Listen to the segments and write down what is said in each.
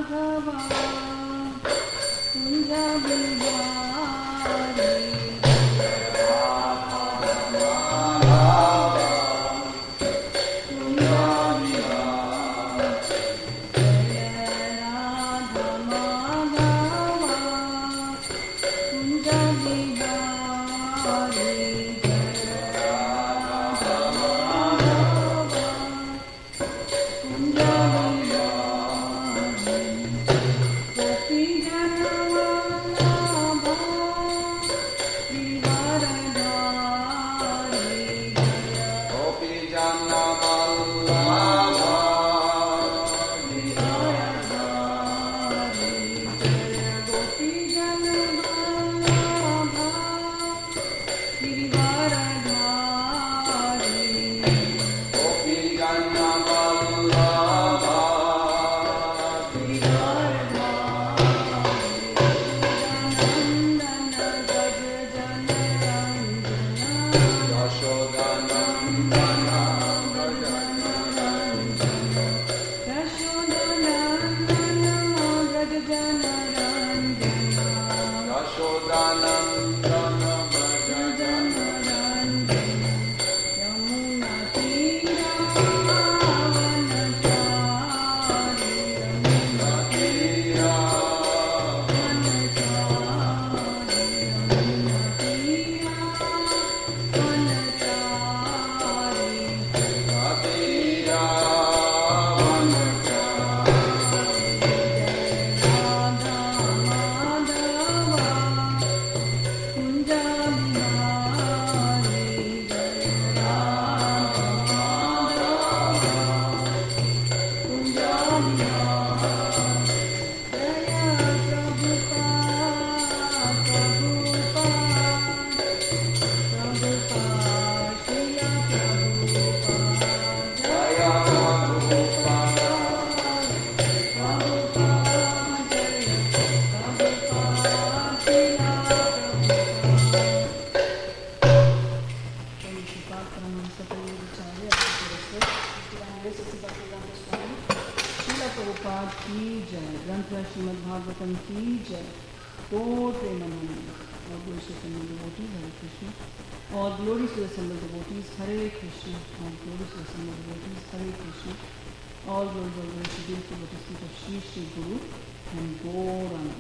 All glories to the assembled devotees, Hare Krishna. All glories to the assembled devotees, Hare Krishna. All glories to the devotees feet of Shri Shri Guru and Gauranga.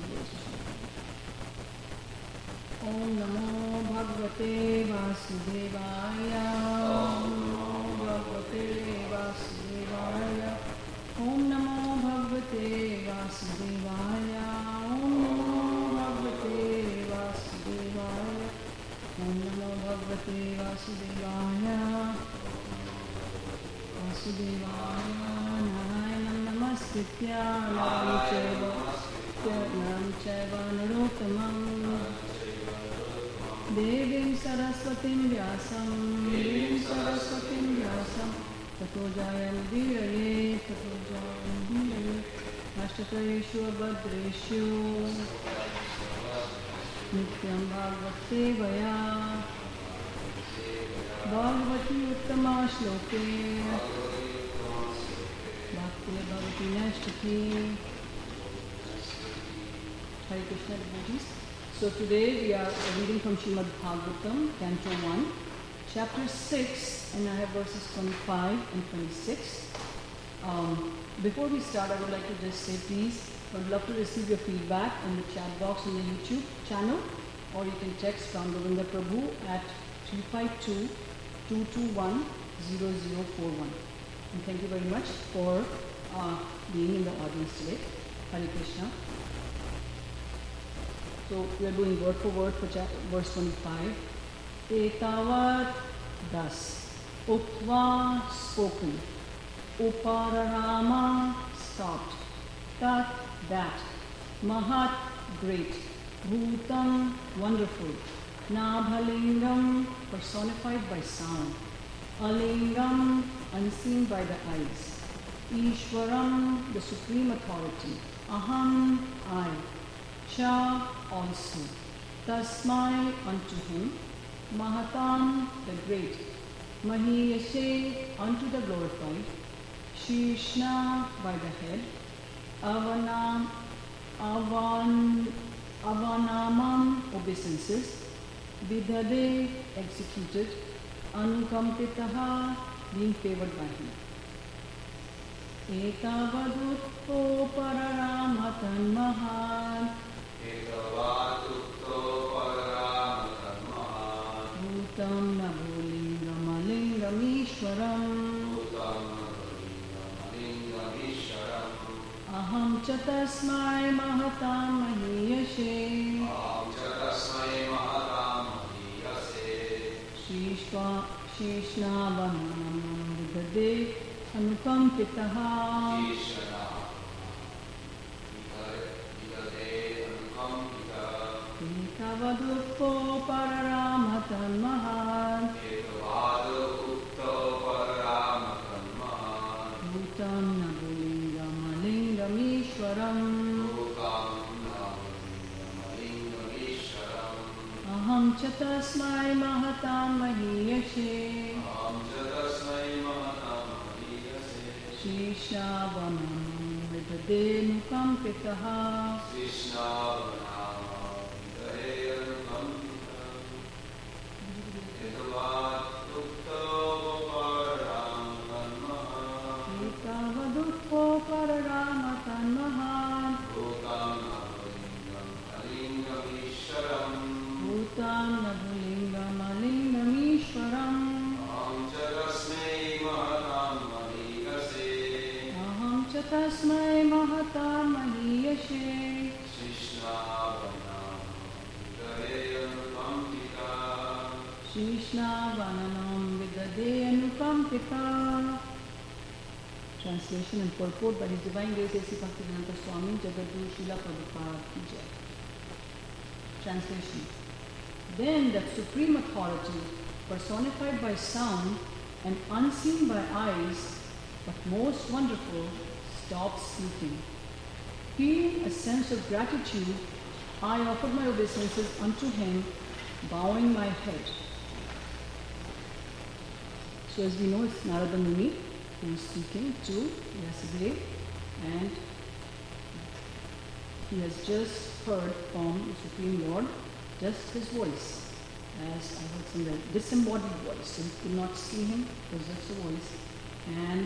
Om Namo Bhagavate Vasudevaya. Om Namo Bhagavate Vasudevaya. Om Namo Bhagavate Vasudevaya. Om Namo Bhagavate Vasudevaya. Om Namo Bhagavate Vasudevaya. Vasudevaya Narayanam Namaskritya Naram Chaiva Narottamam Devim Saraswatim Vyasam Tato Jayamudiraye Ashtakayeshu Abhadreshu Nityam Bhagavad Sevaya Bhagavati Uttama Shloke Bhakti Bhagavati Nashtaki. Hare Krishna devotees. So today we are reading from Srimad Bhagavatam, Canto 1, Chapter 6, and I have verses 25 and 26. Before we start, I would like to just say, please, I would love to receive your feedback in the chat box on the YouTube channel, or you can text from Govinda Prabhu at 352-221-0041. And thank you very much for being in the audience today. Hare Krishna. So we are doing word for word for verse 25. Etavat das. Utva spoken. Upararama stopped. Tat that. Mahat great. Bhutam wonderful. Nabhalingam personified by sound. Alingam unseen by the eyes. Ishwaram the supreme authority. Aham I. Cha also. Tasmai unto him. Mahatam the great. Mahiyashe unto the glorified. Shishna by the head. avanamam, obeisances, vidade, executed, anukampitaha, being favored by him. Etavadutto pararamatan mahan, bhutam nabulingam ishwaram, aham cha tasmai mahatam mahiyashe, Shishnavanam vidade anukampitaha, Etavadutto pararamatan mahan, bhutam nabulingam ishwaram, aham cha tasmai mahatam mahiyashe, Shishnavanam vidade anukampitaha, Etavadutto pararamatan mahan, bhutam nabulingam ishwaram, aham cha tasmai mahatam mahiyashe, Shishnavanam vidade anukampita. Translation and purport by His Divine Grace A.C. Bhaktivedanta Swami Jagadguru Srila Prabhupada Ki Jai. Translation. Then that supreme authority, personified by sound and unseen by eyes, but most wonderful, stopped speaking. Feeling a sense of gratitude, I offered my obeisances unto him, bowing my head. So as we know, it's Narada Muni who is speaking to Vyasadeva, and he has just heard from the Supreme Lord just his voice, as I heard from the disembodied voice. So he could not see him, it was just a voice. And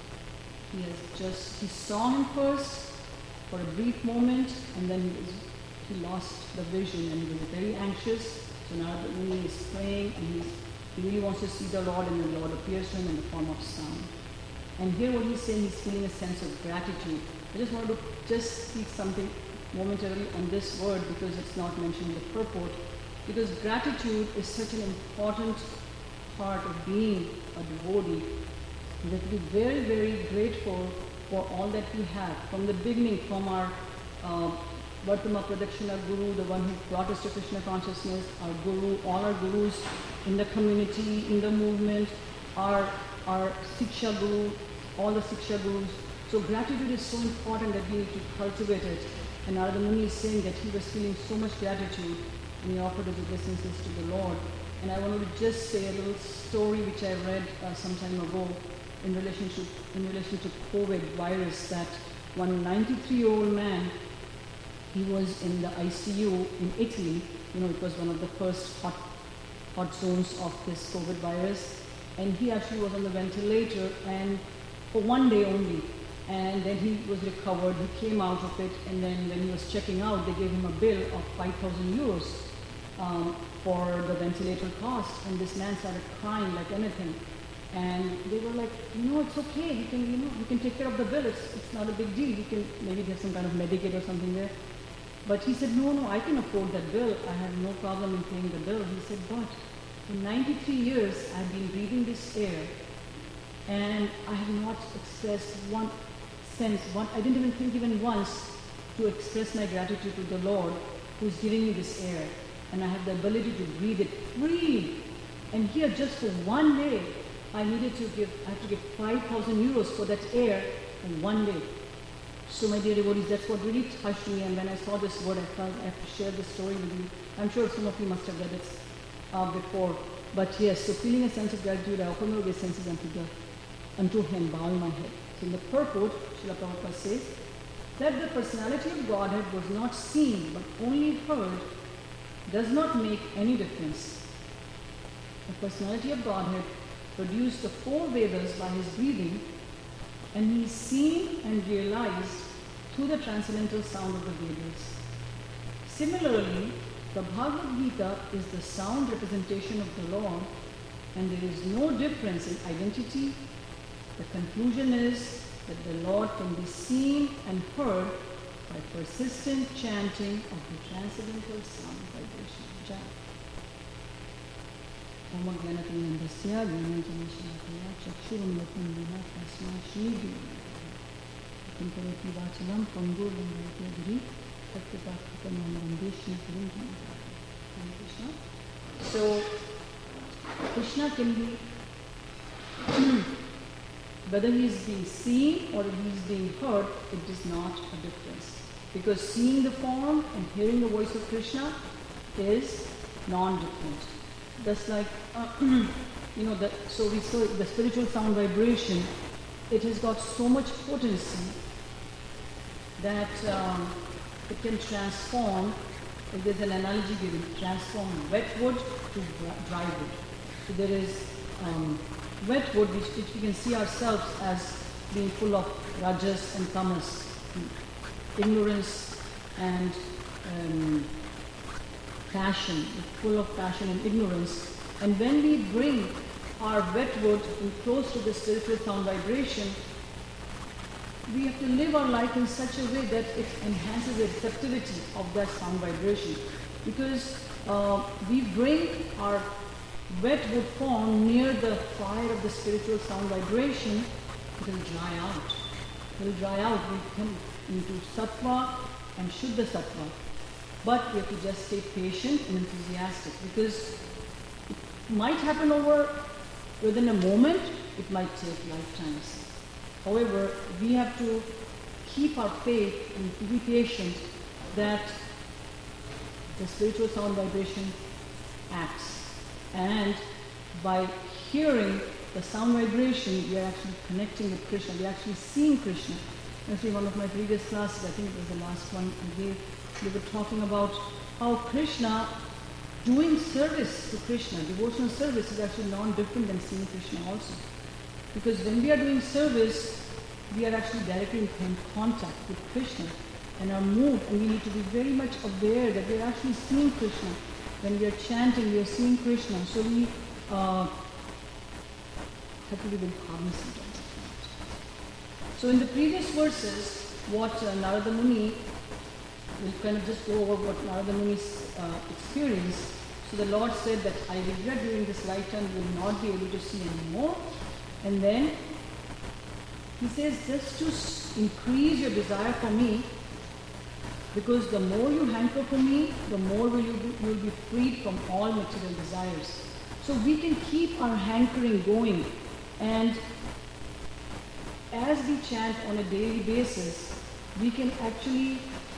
he saw him first for a brief moment, and then he lost the vision and he was very anxious. So now when he is praying and he really wants to see the Lord, and the Lord appears to him in the form of sound. And here what he's saying, he's feeling a sense of gratitude. I just wanted to just speak something momentarily on this word because it's not mentioned in the purport. Because gratitude is such an important part of being a devotee. We have to be very, very grateful for all that we have. From the beginning, from our Vartama Pradakshina Guru, the one who brought us to Krishna consciousness, our Guru, all our Gurus in the community, in the movement, our Siksha Guru, all the Siksha Gurus. So gratitude is so important that we need to cultivate it. And Narada Muni is saying that he was feeling so much gratitude and he offered his obeisances to the Lord. And I wanted to just say a little story which I read some time ago in relation to COVID virus, that one 93-year-old man, he was in the ICU in Italy. You know, it was one of the first hot zones of this COVID virus. And he actually was on the ventilator and for one day only. And then he was recovered, he came out of it, and then when he was checking out, they gave him a bill of 5,000 euros for the ventilator cost. And this man started crying like anything. And they were like, it's okay, you can take care of the bill, it's not a big deal, you can, maybe there's some kind of Medicaid or something there. But he said, no, I can afford that bill, I have no problem in paying the bill. He said, but for 93 years, I've been breathing this air, and I have not expressed one sense, I didn't even think even once to express my gratitude to the Lord who's giving me this air. And I have the ability to breathe it free. And here, just for one day, I had to give 5,000 euros for that air in one day. So my dear devotees, that's what really touched me. And when I saw this word, I felt I have to share this story with you. I'm sure some of you must have read it before. But yes, so feeling a sense of gratitude, I offer my obeisances unto him, bowing my head. So in the purport, Srila Prabhupada says, That the personality of Godhead was not seen but only heard does not make any difference. The personality of Godhead produced the four Vedas by his breathing, and he is seen and realized through the transcendental sound of the Vedas. Similarly, the Bhagavad Gita is the sound representation of the Lord, and there is no difference in identity. The conclusion is that the Lord can be seen and heard by persistent chanting of the transcendental sound vibration. Jai. Om Jnanatimirandasya Jnananjana Chakshurunvattam Vina Tasma Shri Kumparati Vachalam Pangur Vindayate Giri Tattvatakritam Vande Shri Gurum Krishna. So, Krishna can be, whether he is being seen or he is being heard, it is not a difference. Because seeing the form and hearing the voice of Krishna is non-different. Just like, so we saw the spiritual sound vibration, it has got so much potency that it can transform, if there's an analogy given, transform wet wood to dry wood. So there is wet wood which we can see ourselves as being full of rajas and tamas, ignorance and passion, full of passion and ignorance. And when we bring our wet wood in close to the spiritual sound vibration, we have to live our life in such a way that it enhances the receptivity of that sound vibration. Because we bring our wet wood form near the fire of the spiritual sound vibration, it will dry out. It will dry out. We come into sattva and shuddha sattva. But we have to just stay patient and enthusiastic, because it might happen within a moment, it might take lifetimes. However, we have to keep our faith and to be patient that the spiritual sound vibration acts. And by hearing the sound vibration, we are actually connecting with Krishna. We are actually seeing Krishna. Actually, one of my previous classes, I think it was the last one I gave, we were talking about how Krishna, doing service to Krishna, devotional service is actually non-different than seeing Krishna also. Because when we are doing service, we are actually directly in contact with Krishna and our mood, and we need to be very much aware that we are actually seeing Krishna. When we are chanting, we are seeing Krishna. So we have to be very cognizant of that. So in the previous verses, what Narada Muni, we'll kind of just go over what Narada Muni's experienced. So the Lord said that I regret during this lifetime you will not be able to see anymore. And then he says, just to increase your desire for me, because the more you hanker for me, the more you'll be freed from all material desires. So we can keep our hankering going, and as we chant on a daily basis, we can actually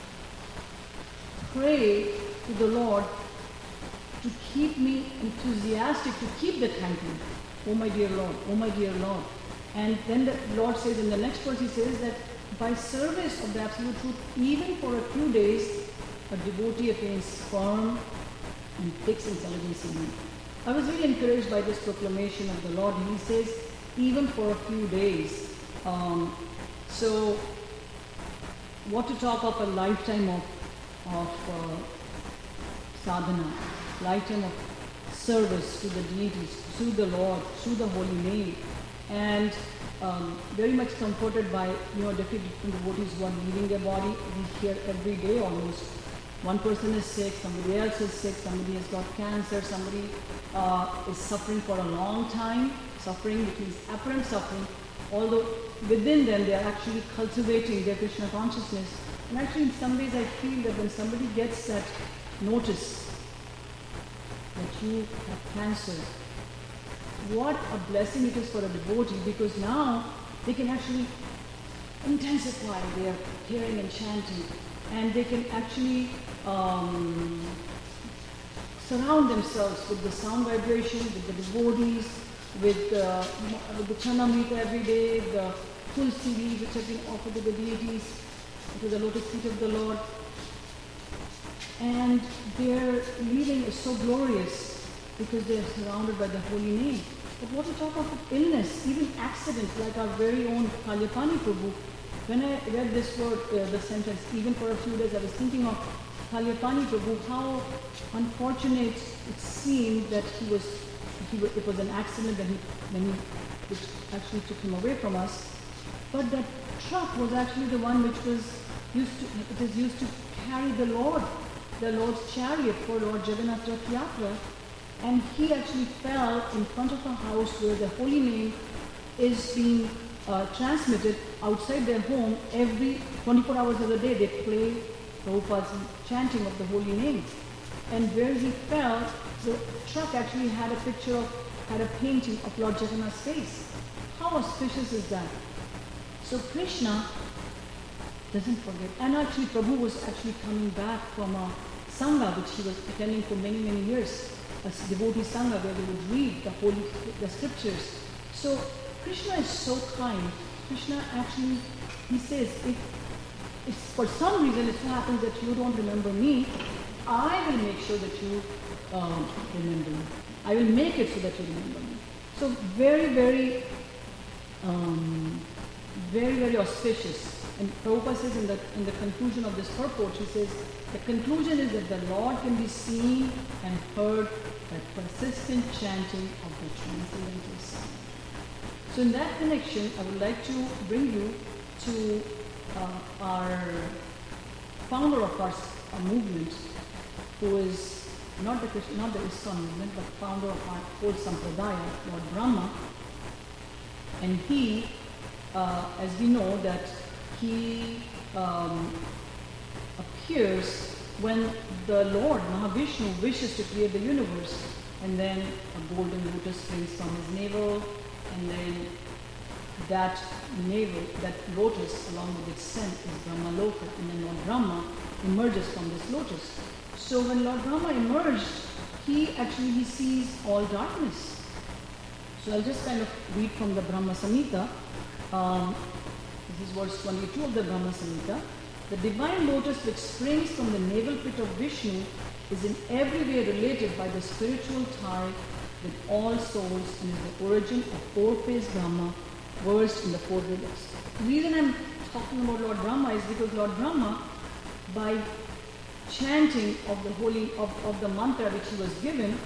pray to the Lord to keep me enthusiastic, to keep that hankering. Oh my dear Lord, oh my dear Lord. And then the Lord says in the next verse, he says that by service of the Absolute Truth, even for a few days, a devotee attains firm and fixed intelligence in me. I was really encouraged by this proclamation of the Lord. He says, even for a few days. So, what to talk of a lifetime of sadhana, lifetime of service to the deities, to the Lord, to the holy name, and very much comforted by different devotees who are leaving their body. We hear every day almost. One person is sick, somebody else is sick, somebody has got cancer, somebody is suffering for a long time, suffering which means apparent suffering, although within them they are actually cultivating their Krishna consciousness. And actually in some ways I feel that when somebody gets that notice that you have cancer, what a blessing it is for a devotee, because now they can actually intensify their hearing and chanting, and they can actually surround themselves with the sound vibration, with the devotees, with the Chanamrita every day, the tulsi leaves which have been offered to the deities. to the lotus feet of the Lord. And their living is so glorious because they are surrounded by the holy name. But what to talk of illness, even accident, like our very own Kalyapani Prabhu. When I read this word, the sentence, even for a few days, I was thinking of Kalyapani Prabhu, how unfortunate it seemed that it was an accident which actually took him away from us. But that truck was actually the one which was used to carry the Lord's chariot for Lord Jagannath Rath Yatra. And he actually fell in front of a house where the holy name is being transmitted outside their home. Every 24 hours of the day they play Prabhupada's chanting of the holy name. And where he fell, the truck actually had a painting of Lord Jagannath's face. How auspicious is that? So Krishna doesn't forget. And actually Prabhu was actually coming back from a Sangha which he was attending for many, many years. A devotee Sangha where they would read the scriptures. So Krishna is so kind. Krishna actually, he says, if for some reason it so happens that you don't remember me, I will make sure that you remember me. I will make it so that you remember me. So very, very, very, very auspicious. And Prabhupada says in the conclusion of this purport, he says, the conclusion is that the Lord can be seen and heard by persistent chanting of the transcendental sound. So in that connection, I would like to bring you to our founder of our movement, who is not the ISKCON movement, but founder of our whole Sampradaya, Lord Brahma. And he, as we know, that he appears when the Lord Mahavishnu wishes to create the universe, and then a golden lotus springs from his navel, and then that lotus along with its scent is Brahmaloka, and then Lord Brahma emerges from this lotus. So when Lord Brahma emerged, he sees all darkness. So I'll just kind of read from the Brahma Samhita. This is verse 22 of the Brahma Samhita. The divine lotus which springs from the navel pit of Vishnu is in every way related by the spiritual tie with all souls and is the origin of four-phase Brahma versed in the four Vedas. The reason I'm talking about Lord Brahma is because Lord Brahma, by chanting of the holy of the mantra which he was given,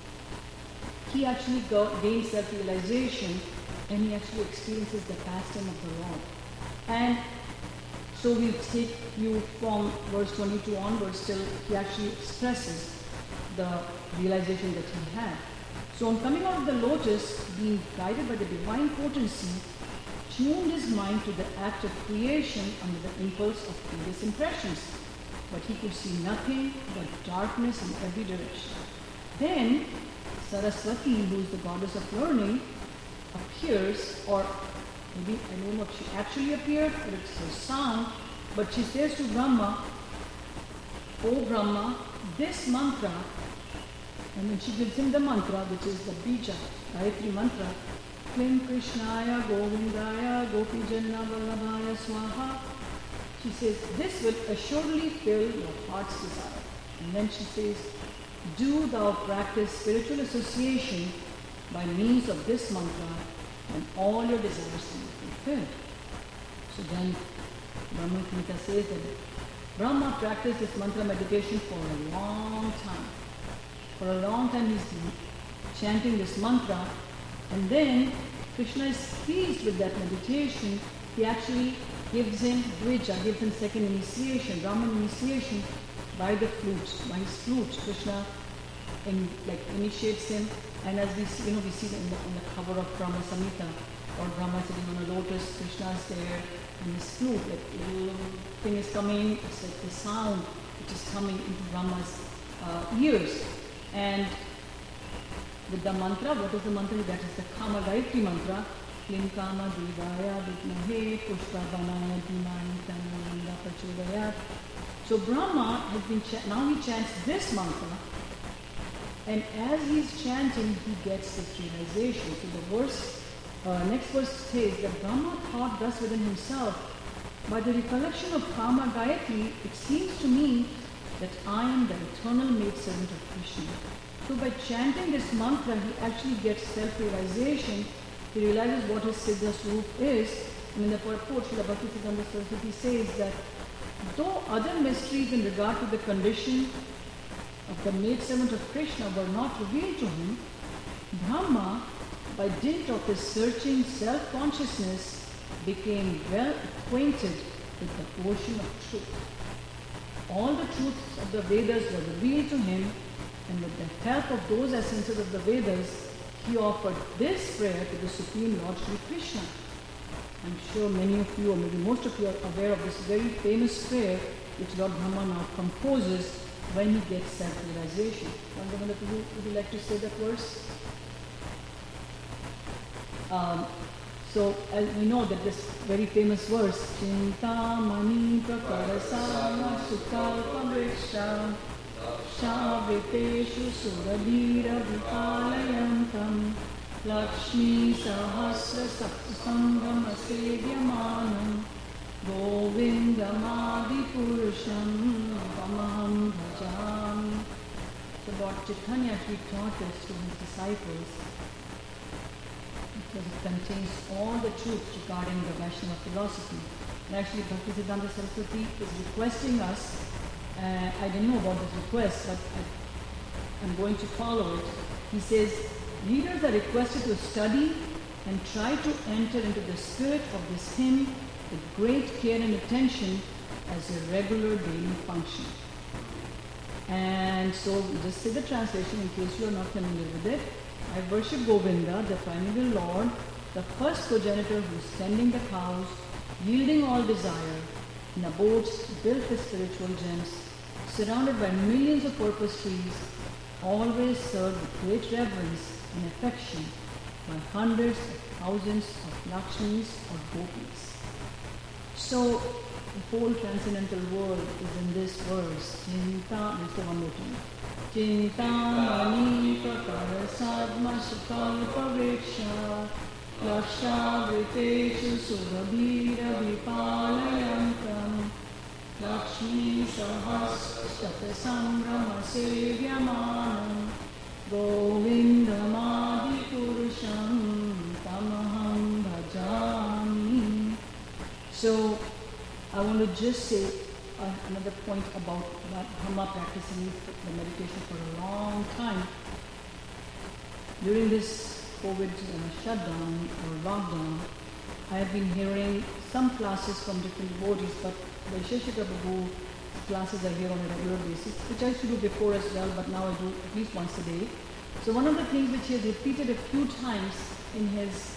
he actually gains self-realization, and he actually experiences the pastime of the Lord. And so we take you from verse 22 onwards till he actually expresses the realization that he had. So on coming out of the lotus, being guided by the divine potency, tuned his mind to the act of creation under the impulse of previous impressions. But he could see nothing but darkness in every direction. Then Saraswati, who is the goddess of learning, appears, or maybe I don't know if she actually appeared, or it's her sound, but she says to Brahma, "O Brahma, this mantra," and then she gives him the mantra, which is the Bija, Gayatri mantra, Klim Krishnaya Govindaya Gopijanna Vallabhaya Swaha. She says, this will assuredly fill your heart's desire. And then she says, do thou practice spiritual association by means of this mantra, and all your desires will be fulfilled. So then Brahma Samhita says that Brahma practiced this mantra meditation for a long time. For a long time he's been chanting this mantra, and then Krishna is pleased with that meditation. He actually gives him Dvija, gives him second initiation, Brahman initiation by the flute, by his flute. Krishna initiates him, and as we see, we see in the cover of Brahma Samhita, or Brahma sitting on a lotus, Krishna is there, and his flute, little thing is coming, it's like the sound which is coming into Brahma's ears. And with the mantra, what is the mantra? That is the Kama Gayatri mantra. Klim Kama Devaya Vidmahe Pushpa Vanaya Dhimani Tananda Prachodayat. So Brahma has been, now he chants this mantra, and as he's chanting, he gets this realization. So the next verse says that Brahma thought thus within himself, By the recollection of Kama Gayatri, it seems to me that I am the eternal maidservant of Krishna. So by chanting this mantra, he actually gets self-realization. He realizes what his Siddha Swarup is. And in the purport, Srila Bhaktisiddhanta Saraswati says that though other mysteries in regard to the condition of the maidservant of Krishna were not revealed to him, Brahma, by dint of his searching self-consciousness, became well acquainted with the portion of truth. All the truths of the Vedas were revealed to him, and with the help of those essences of the Vedas, he offered this prayer to the Supreme Lord Sri Krishna. I'm sure many of you, or maybe most of you, are aware of this very famous prayer which Lord Brahma now composes when he gets self-realization. Would you like to say that verse? So as we know that this very famous verse, Chintamani prakarasana sukalpavriksha shavriteshu surabhira vipalayantam Lakshmi sahasra sapsangam asedyamanam govindamadi purusham tamaham bhajami. So Lord Chaitanya actually taught this to his disciples because it contains all the truths regarding the Vaishnava philosophy. And actually Bhaktisiddhanta Saraswati is requesting us, I didn't know about this request, but I'm going to follow it. He says, readers are requested to study and try to enter into the spirit of this hymn with great care and attention as a regular daily function. And so we just say the translation in case you are not familiar with it. I worship Govinda, the primeval Lord, the first progenitor who is tending the cows, yielding all desire, in abodes built with spiritual gems, surrounded by millions of purpose trees, always served with great reverence and affection by hundreds of thousands of Lakshmis or Gopis. So the whole transcendental world is in this verse. Chinta, let's go one more time. Chintamani prakarasadma sukalpaviksha lakshavriteshu surabhira vipalayantam Lakshmi sahasrata sangrama sevyamanam govindamadi purusham tamaham bhajami. So I want to just say another point about Brahma practicing the meditation for a long time. During this COVID shutdown or lockdown, I have been hearing some classes from different devotees, but Vaisheshika Prabhu's classes I hear on a regular basis, which I used to do before as well, but now I do at least once a day. So one of the things which he has repeated a few times in his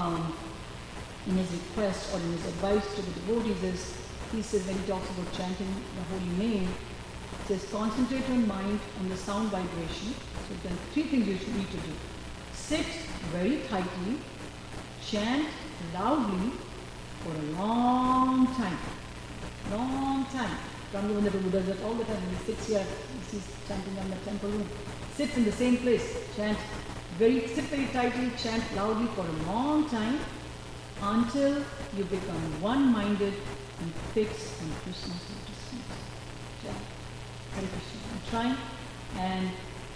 request or in his advice to the devotees is, he says when he talks about chanting the holy name, he says concentrate your mind on the sound vibration. So there are three things you should need to do. Sit very tightly, chant loudly for a long time. Long time. Ramdevendra Prabhu does that all the time. When he sits here, he's chanting on the temple room. Sits in the same place, sit very tightly, chant loudly for a long time until you become one-minded and fixed on Krishna's lotus feet. Jai. Hare Krishna. I'm trying, and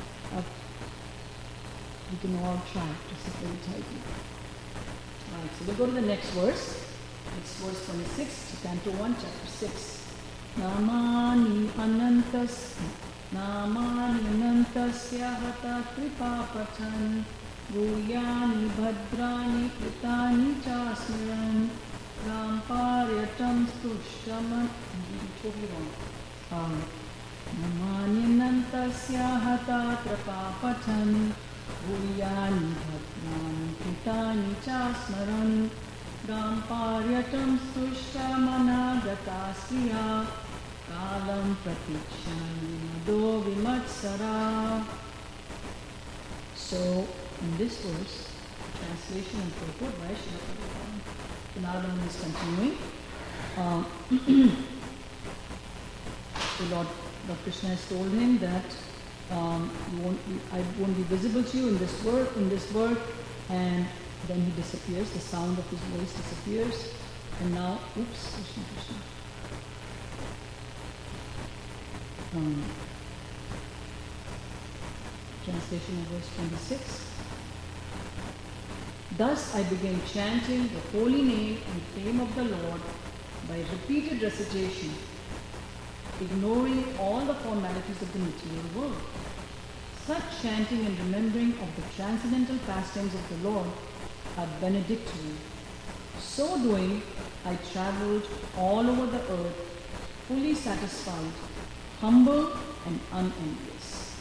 we can all try to sit very tightly. Alright, so we'll go to the next verse. It's verse 26, Canto 1, Chapter 6. Namani anantasya hata kripa patan Guyani bhadrani kritani chasmiran Ramparyatam stushtaman. Totally wrong. Namani anantasya hata kripa patan Guyani bhadrani kritani chasmaran Ramparyatam stushtamana gatasriya Kalam pratikshani do vimatsara. So in this verse, translation and purport by Srila Prabhupada, Narada is continuing. So Lord Krishna has told him that I won't be visible to you in this birth, and then he disappears, the sound of his voice disappears. And now, oops, Krishna, Krishna. Translation of verse 26. Thus I began chanting the holy name and fame of the Lord by repeated recitation, ignoring all the formalities of the material world. Such chanting and remembering of the transcendental pastimes of the Lord are benedictory. So doing, I traveled all over the earth, fully satisfied, humble and unenvious.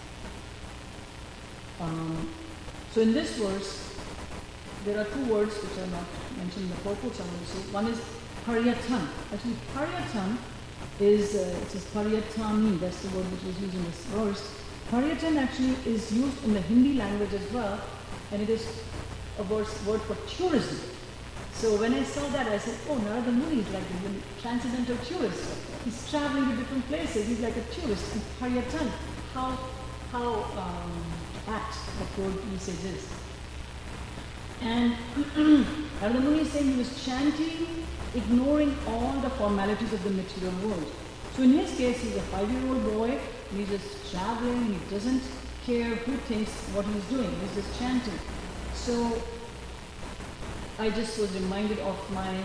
So in this verse, there are two words which are not mentioned in the purports. One is paryatan. Actually, paryatan is, it says paryatani, that's the word which is used in this verse. Paryatan actually is used in the Hindi language as well, and it is a word for tourism. So when I saw that, I said, oh, Narada Muni is like a transcendental tourist. He's traveling to different places. He's like a tourist. And paryatan, how apt the word usage is. And Narada Muni is saying he was chanting, ignoring all the formalities of the material world. So in his case, he's a 5-year-old boy, and he's just traveling, he doesn't care who thinks what he's doing, he's just chanting. So I just was reminded of my,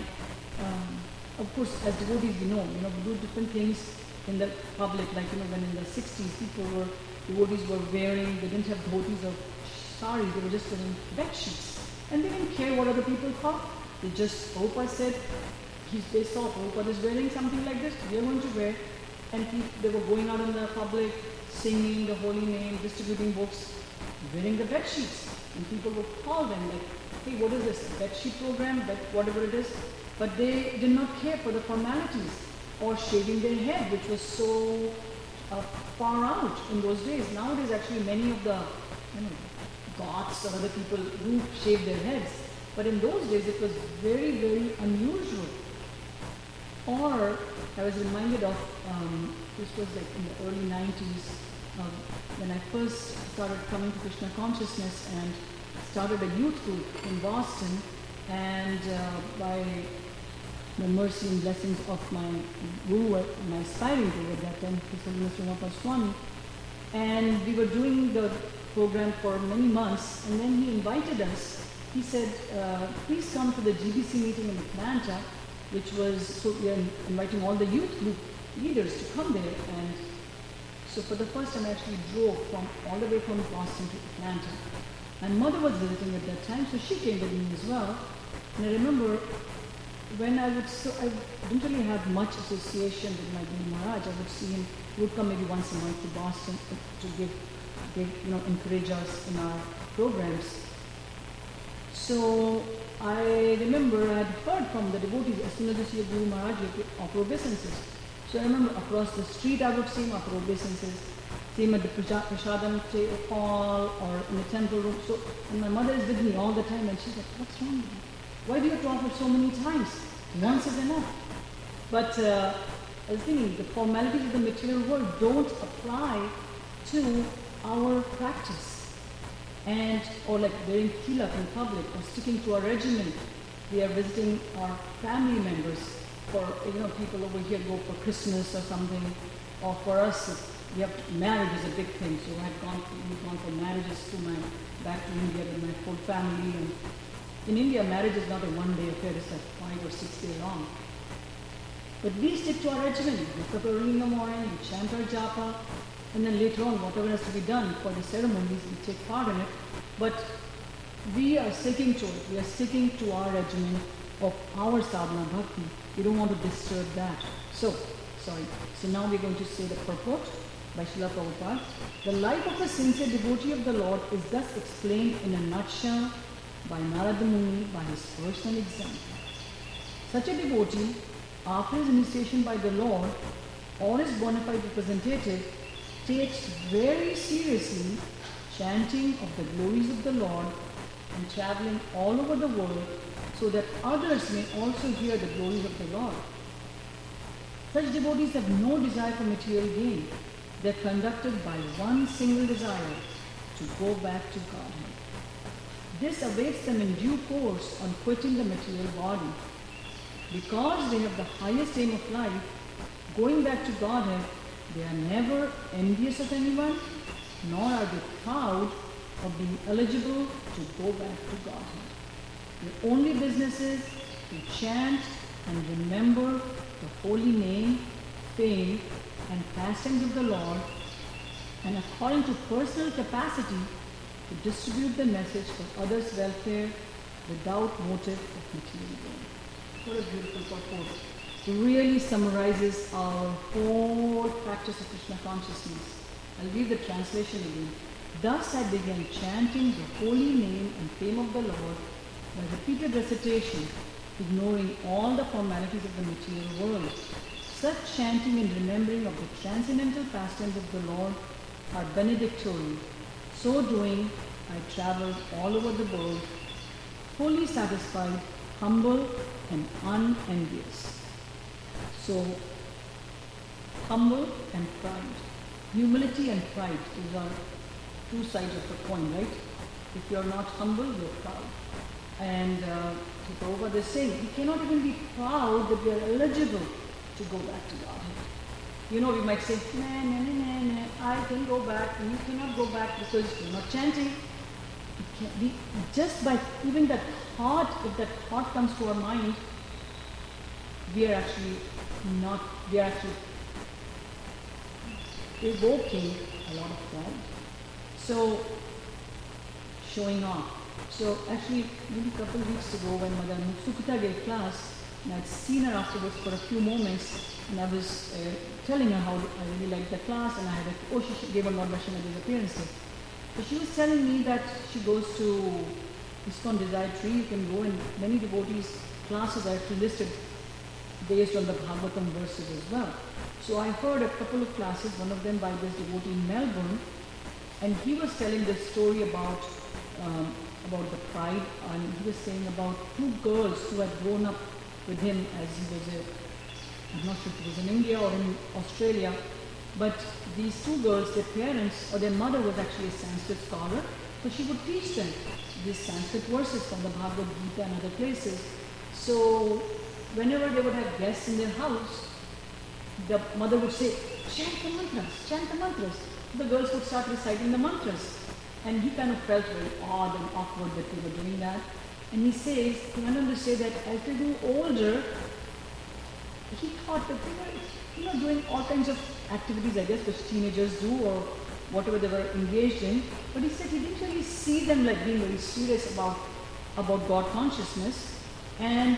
of course, as devotees we do different things in the public, like, when in the 60s, devotees were wearing, they didn't have dhotis or saris, they were just wearing bed sheets. And they didn't care what other people thought. They just, Prabhupada said, they saw Prabhupada is wearing something like this, we are going to wear. And they were going out in the public, singing the holy name, distributing books, wearing the bed sheets. And people would call them like, hey, what is this, bed sheet program, whatever it is. But they did not care for the formalities or shaving their head, which was so far out in those days. Nowadays, actually, many of the goths or other people do shave their heads. But in those days, it was very, very unusual. Or I was reminded of, this was like in the early 90s, when I first started coming to Krishna consciousness and started a youth group in Boston, and by the mercy and blessings of my guru, my aspiring guru at that time, Srimappa Swami, and we were doing the program for many months, and then he invited us. He said, please come to the GBC meeting in Atlanta, which was, so we are inviting all the youth group leaders to come there. And so for the first time I actually drove all the way from Boston to Atlanta. My mother was visiting at that time, so she came with me as well. And I remember when I didn't really have much association with my Guru Maharaj. I would see him, he would come maybe once a month to Boston to encourage us in our programs. So I remember I had heard from the devotees, as soon as you see a Guru Maharaj, you offer obeisances. So I remember across the street I would see him offer obeisances, same at the Prasadam hall or in the temple room. So, and my mother is with me all the time, and she's like, what's wrong with you? Why do you have to offer so many times? Once is enough. But I was thinking, the formalities of the material world don't apply to our practice. Or like wearing tilak in public, or sticking to our regimen. We are visiting our family members, for people over here go for Christmas or something, or for us, marriage is a big thing. So we've gone for marriages back to India with my full family. And in India, marriage is not a one-day affair; it's like 5 or 6 days long. But we stick to our regimen. We wake up early in the morning, we chant our japa, and then later on, whatever has to be done for the ceremonies, we take part in it. But we are sticking to it. We are sticking to our regimen of our sadhana bhakti. We don't want to disturb that. So now we're going to say the purport by Srila Prabhupada. The life of a sincere devotee of the Lord is thus explained in a nutshell by Narada Muni by his personal example. Such a devotee, after his initiation by the Lord or his bona fide representative, takes very seriously chanting of the glories of the Lord and traveling all over the world so that others may also hear the glories of the Lord. Such devotees have no desire for material gain. They are conducted by one single desire, to go back to Godhead. This awaits them in due course on quitting the material body. Because they have the highest aim of life, going back to Godhead, they are never envious of anyone, nor are they proud of being eligible to go back to Godhead. Their only business is to chant and remember the holy name, fame, and pastimes of the Lord, and according to personal capacity, to distribute the message for others' welfare without motive of material gain. What a beautiful purport. It really summarizes our whole practice of Krishna consciousness. I'll read the translation again. Thus I began chanting the holy name and fame of the Lord by repeated recitation, ignoring all the formalities of the material world. Such chanting and remembering of the transcendental pastimes of the Lord are benedictory. So doing, I traveled all over the world, fully satisfied, humble, and unenvious. So, humble and pride. Humility and pride, these are two sides of the coin, right? If you're not humble, you're proud. And Prabhupada is saying, we cannot even be proud that we are eligible to go back to Godhead. You know, we might say, nah, I can go back, and you cannot go back because you're not chanting. Just by even that thought, if that thought comes to our mind, we are actually evoking a lot of pride. So, showing off. So actually, maybe a couple of weeks ago when Mother Sukrita gave class, and I'd seen her afterwards for a few moments, and I was telling her how I really liked the class, and I had she gave a Lord Vaishnavi's appearance there. So she was telling me that she goes to ISKCON Desire Tree. You can go, and many devotees' classes are actually listed based on the Bhagavatam verses as well. So I heard a couple of classes, one of them by this devotee in Melbourne, and he was telling this story about the pride, and he was saying about two girls who had grown up with him as he was I'm not sure if it was in India or in Australia, but these two girls, their parents or their mother was actually a Sanskrit scholar, so she would teach them these Sanskrit verses from the Bhagavad Gita and other places. So whenever they would have guests in their house, the mother would say, chant the mantras. The girls would start reciting the mantras. And he kind of felt very odd and awkward that they were doing that. And he says, he went on to say that as they grew older, he thought that they were doing all kinds of activities, I guess, which teenagers do or whatever they were engaged in. But he said he didn't really see them like being very serious about God consciousness. And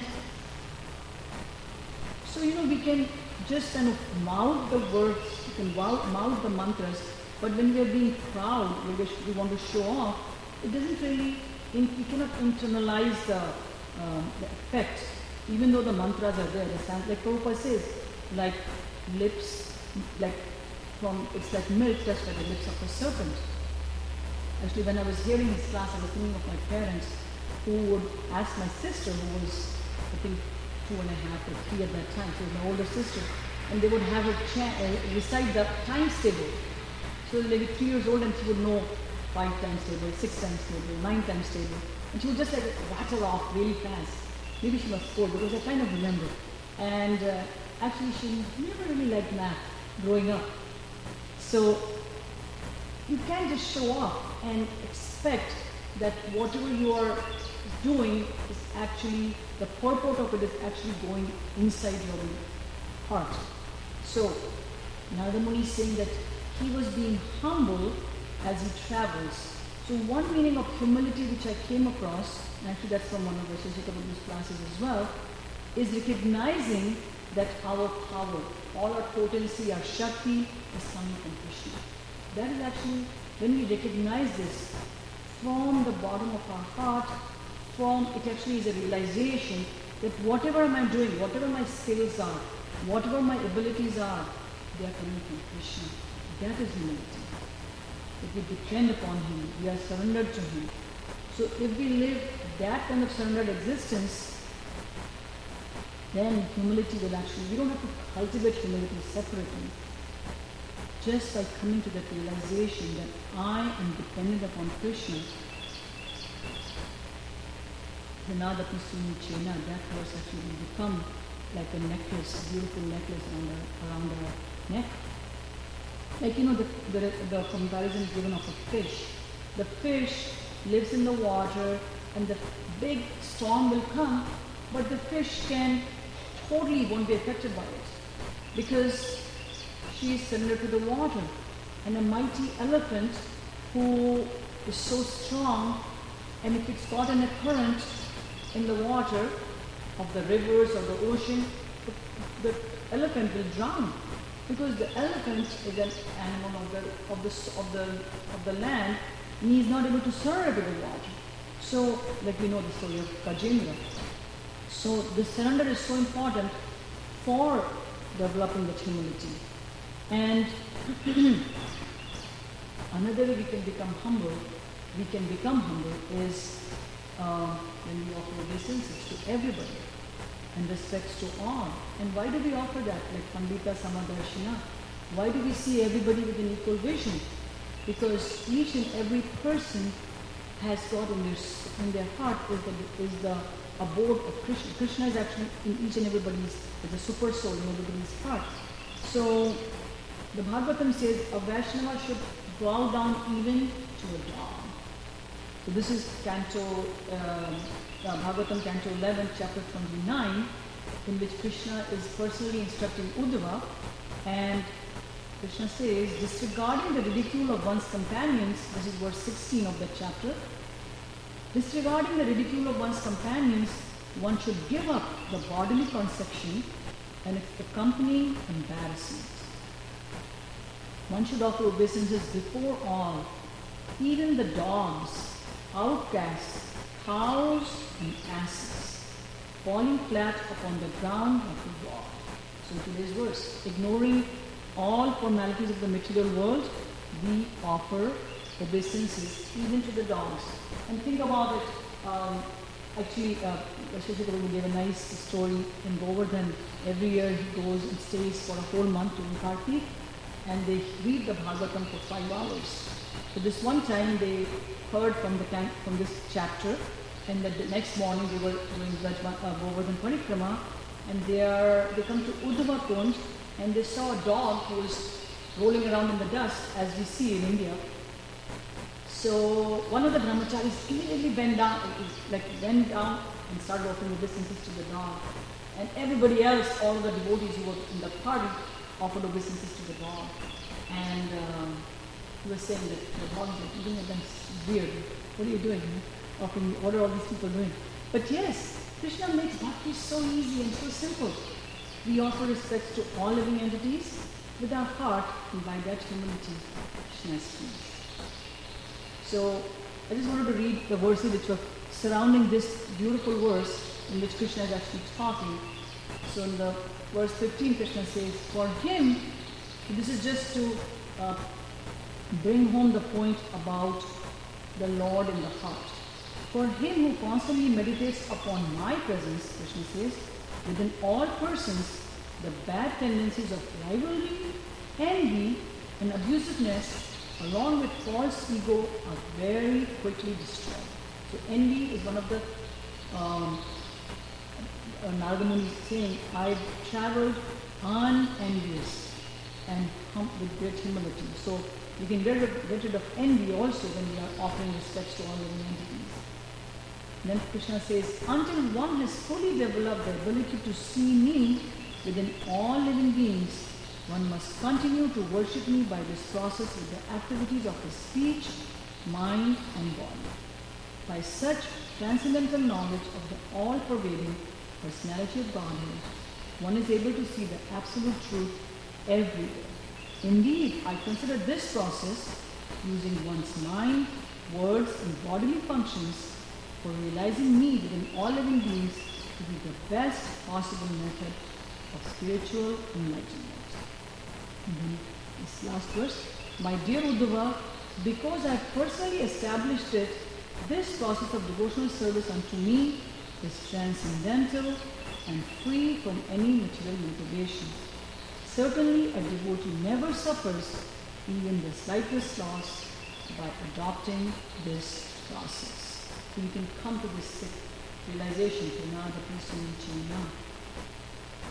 so, we can just kind of mouth the words, you can mouth the mantras, but when we are being proud, we want to show off, it doesn't really, we cannot internalize the effect, even though the mantras are there. Like Prabhupada says, like lips, it's like milk just by the lips of a serpent. Actually, when I was hearing his class, I was thinking of my parents who would ask my sister, who was, I think, 2.5 or 3 at that time, she was my older sister, and they would have her recite the times table. So maybe 3 years old, and she would know 5 times table, 6 times table, 9 times table, and she would just rattle off really fast. Maybe she was 4 because I kind of remember. And actually, she never really liked math growing up. So you can't just show off and expect that whatever you are doing is actually, the purport of it is actually going inside your heart. So Narada Muni is saying that he was being humble as he travels. So one meaning of humility which I came across, and actually that's from one of the Shishikababu's classes as well, is recognizing that our power, all our potency, our Shakti is coming from Krishna. That is actually, when we recognize this from the bottom of our heart, it actually is a realization that whatever am I doing, whatever my skills are, whatever my abilities are, they are coming from Krishna. That is humility. If we depend upon Him, we are surrendered to Him. So if we live that kind of surrendered existence, then humility will actually, we don't have to cultivate humility separately. Just by coming to that realization that I am dependent upon Krishna, Pranadapi Suni Chena, that verse actually will become like a necklace, a beautiful necklace around her neck. Like, the comparison given of a fish. The fish lives in the water and the big storm will come, but the fish won't be affected by it because she is surrendered to the water. And a mighty elephant who is so strong, and if it's caught in a current in the water of the rivers or the ocean, the elephant will drown. Because the elephant is an animal of the land, and he is not able to surrender to the water. So, like we know the story of Gajendra. So, the surrender is so important for developing that humility. And another way we can become humble is when we offer obeisances to everybody and respects to all. And why do we offer that? Like Pandita Samadarshina. Why do we see everybody with an equal vision? Because each and every person has got in their heart is the abode of Krishna. Krishna is actually in each and everybody's, is a super soul in everybody's heart. So the Bhagavatam says a Vaishnava should bow down even to a dog. So this is Bhagavatam Canto 11, chapter 29, in which Krishna is personally instructing Uddhava, and Krishna says, disregarding the ridicule of one's companions, this is verse 16 of that chapter, disregarding the ridicule of one's companions, one should give up the bodily conception and its accompanying embarrassment. One should offer obeisances before all, even the dogs, outcasts, cows and asses, falling flat upon the ground like a log. So today's verse, ignoring all formalities of the material world, we offer obeisances even to the dogs. And think about it, Ashwini Prabhu gave a nice story in Govardhan. Every year he goes and stays for a whole month during Kartik, and they read the Bhagavatam for 5 hours. So this one time they heard from this chapter, and the next morning they were doing Govardhan Parikrama, and they come to Uddhava Kund, and they saw a dog who was rolling around in the dust, as we see in India. So one of the brahmacharis immediately bent down and started offering obeisances to the dog. And everybody else, all of the devotees who were in the party, offered obeisances to the dog. And he was saying that the dog is looking at them weird. What are you doing? What are all these people doing? But yes, Krishna makes bhakti so easy and so simple. We offer respects to all living entities with our heart, and by that humility, Krishna is pleased. So I just wanted to read the verses which were surrounding this beautiful verse in which Krishna is actually talking. So in the verse 15, Krishna says, for him, this is just to bring home the point about the Lord in the heart. For him who constantly meditates upon my presence, Krishna says, within all persons, the bad tendencies of rivalry, envy, and abusiveness, along with false ego, are very quickly destroyed. So envy is one of the, Narada Muni is saying, I've traveled unenvious and with great humility. So you can get rid of envy also when we are offering respects to all living entities. Then Krishna says, until one has fully developed the ability to see me within all living beings, one must continue to worship me by this process with the activities of his speech, mind and body. By such transcendental knowledge of the all-pervading personality of Godhead, one is able to see the absolute truth everywhere. Indeed, I consider this process, using one's mind, words and bodily functions for realizing me within all living beings, to be the best possible method of spiritual enlightenment. And then this last verse, my dear Uddhava, because I have personally established it, this process of devotional service unto me is transcendental and free from any material motivation. Certainly a devotee never suffers even the slightest loss by adopting this process. So you can come to this realization, Pranada Pisu China.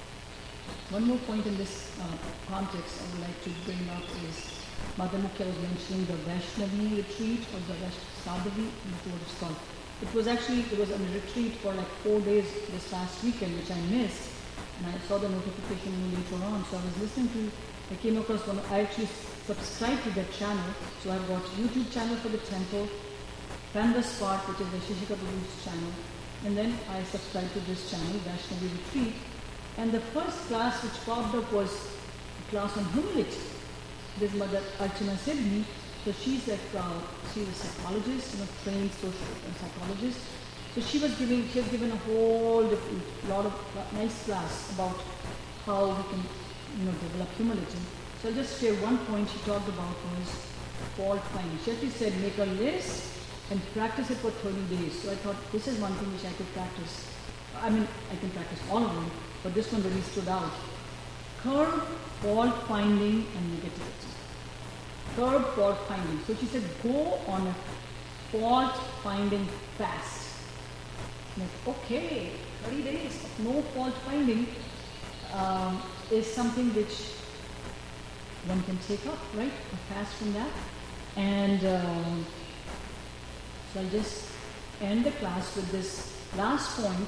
One more point in this context I would like to bring up is Mother Mukhya was mentioning the Vaishnavi retreat or the Sadhavi, that's what it's called. It was a retreat for like 4 days this last weekend, which I missed, and I saw the notification later on. So I came across I actually subscribed to that channel. So I've got YouTube channel for the temple, Canvas Part, which is the Shishika Prabhu's channel, and then I subscribed to this channel, Vaishnavi Retreat. And the first class which popped up was a class on humility. This Mother Archana Sidney, so she's a psychologist, trained social psychologist. So she has given a whole lot of nice class about how we can, develop humility. So I'll just share one point she talked about was fault finding. She actually said make a list and practice it for 30 days. So I thought this is one thing which I could practice. I can practice all of them, but this one really stood out. Curb fault finding and negativity. Curb fault finding. So she said go on a fault finding fast. Okay, 30 days of no fault finding is something which one can take up, right? A fast from that. And so I'll just end the class with this last point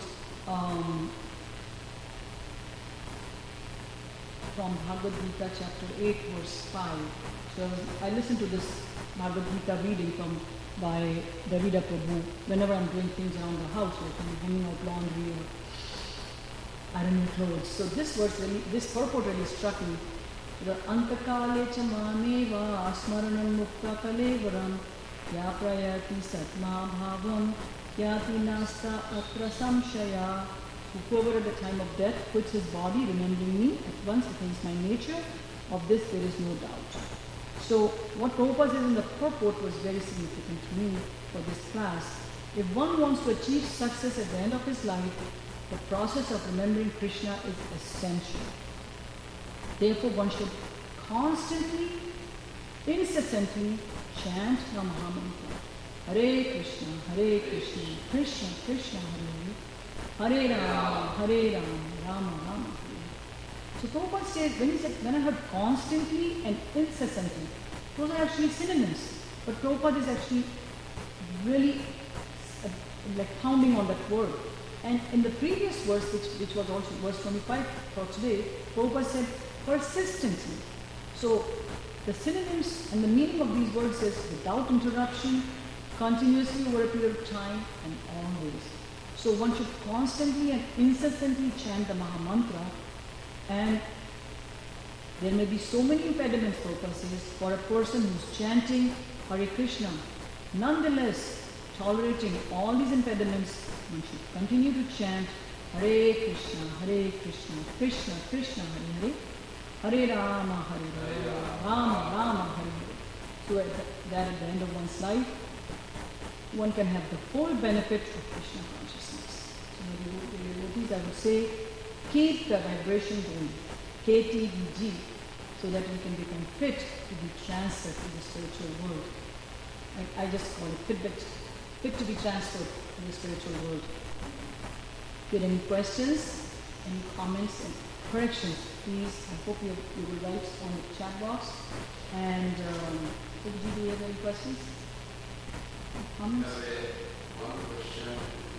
from Bhagavad Gita chapter 8 verse 5. So I listen to this Bhagavad Gita reading by Davida Prabhu whenever I'm doing things around the house, like I'm hanging out laundry or ironing clothes. So this purport really struck me. The Antakale cha maneva asmaranam mukta kalevaram ya prayati satma bhavam yati nasta atra samshaya. Whoever at the time of death quits his body, remembering me, at once attains my nature. Of this there is no doubt. So what Prabhupada says in the purport was very significant to me for this class. If one wants to achieve success at the end of his life, the process of remembering Krishna is essential. Therefore one should constantly, incessantly chant the Mahamantra. Hare Krishna, Krishna Krishna, Hare Rama, Rama Rama. So Prabhupada says, when I have constantly and incessantly, those are actually synonyms. But Prabhupada is actually really pounding on that word. And in the previous verse, which was also verse 25 for today, Prabhupada said persistently. So the synonyms and the meaning of these words is without interruption, continuously over a period of time, and always. So one should constantly and incessantly chant the Mahamantra. And there may be so many impediments, Prabhupada says, for a person who's chanting Hare Krishna. Nonetheless, tolerating all these impediments, one should continue to chant Hare Krishna, Krishna Krishna, Hare Hare, Hare Rama, Rama Rama, Hare Hare. So at the end of one's life, one can have the full benefit of Krishna consciousness. So the devotees, I would say, keep the vibration going, KTVG, so that we can become fit to be transferred to the spiritual world. I just call it fit to be transferred to the spiritual world. If you have any questions, any comments and corrections, please, I hope you will write on the chat box. And do you have any questions? Comments? One question.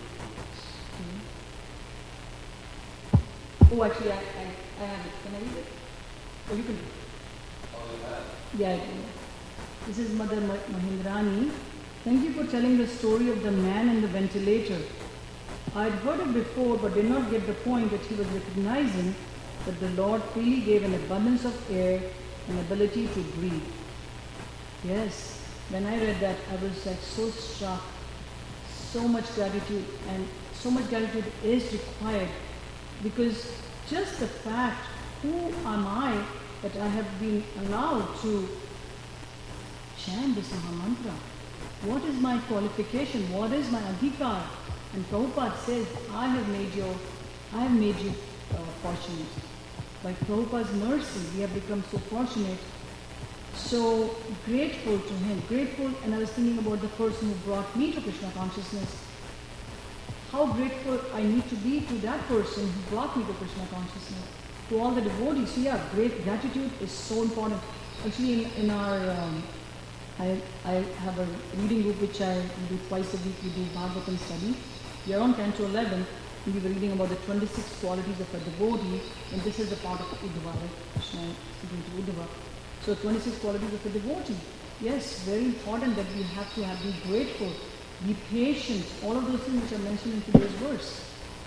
Oh, actually, I have it. Can I read it? Oh, you can. Yeah. This is Mother Mahindrani. Thank you for telling the story of the man and the ventilator. I had heard it before, but did not get the point that he was recognizing that the Lord freely gave an abundance of air and ability to breathe. Yes, when I read that, I was so struck. So much gratitude, and so much gratitude is required, because just the fact, who am I that I have been allowed to chant this Mahamantra? What is my qualification? What is my adhikar? And Prabhupada says, I have made you fortunate. By Prabhupada's mercy, we have become so fortunate, so grateful to him. Grateful, and I was thinking about the person who brought me to Krishna consciousness. How grateful I need to be to that person who brought me to Krishna consciousness. to all the devotees. So yeah, great gratitude is so important. Actually, in our, I have a reading group which I do twice a week. We do Bhagavatam study. We are on Canto 11. We were reading about the 26 qualities of a devotee, and this is the part of Uddhava, right? Krishna speaking to Uddhava. So 26 qualities of a devotee. Yes, very important that we have to be grateful, be patient, all of those things which are mentioned in today's verse.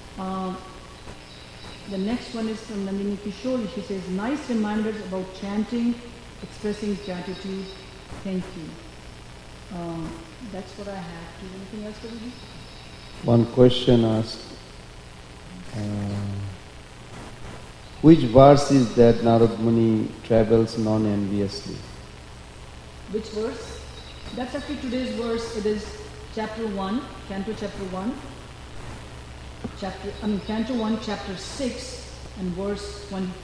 The next one is from Nandini Kishori. She says, nice reminders about chanting, expressing gratitude. Thank you. That's what I have. Do you have anything else for you? One question asked, which verse is that Narad Muni travels non-enviously? Which verse? That's actually today's verse. It is chapter 1, Canto chapter 1. Canto 1, chapter 6 and verse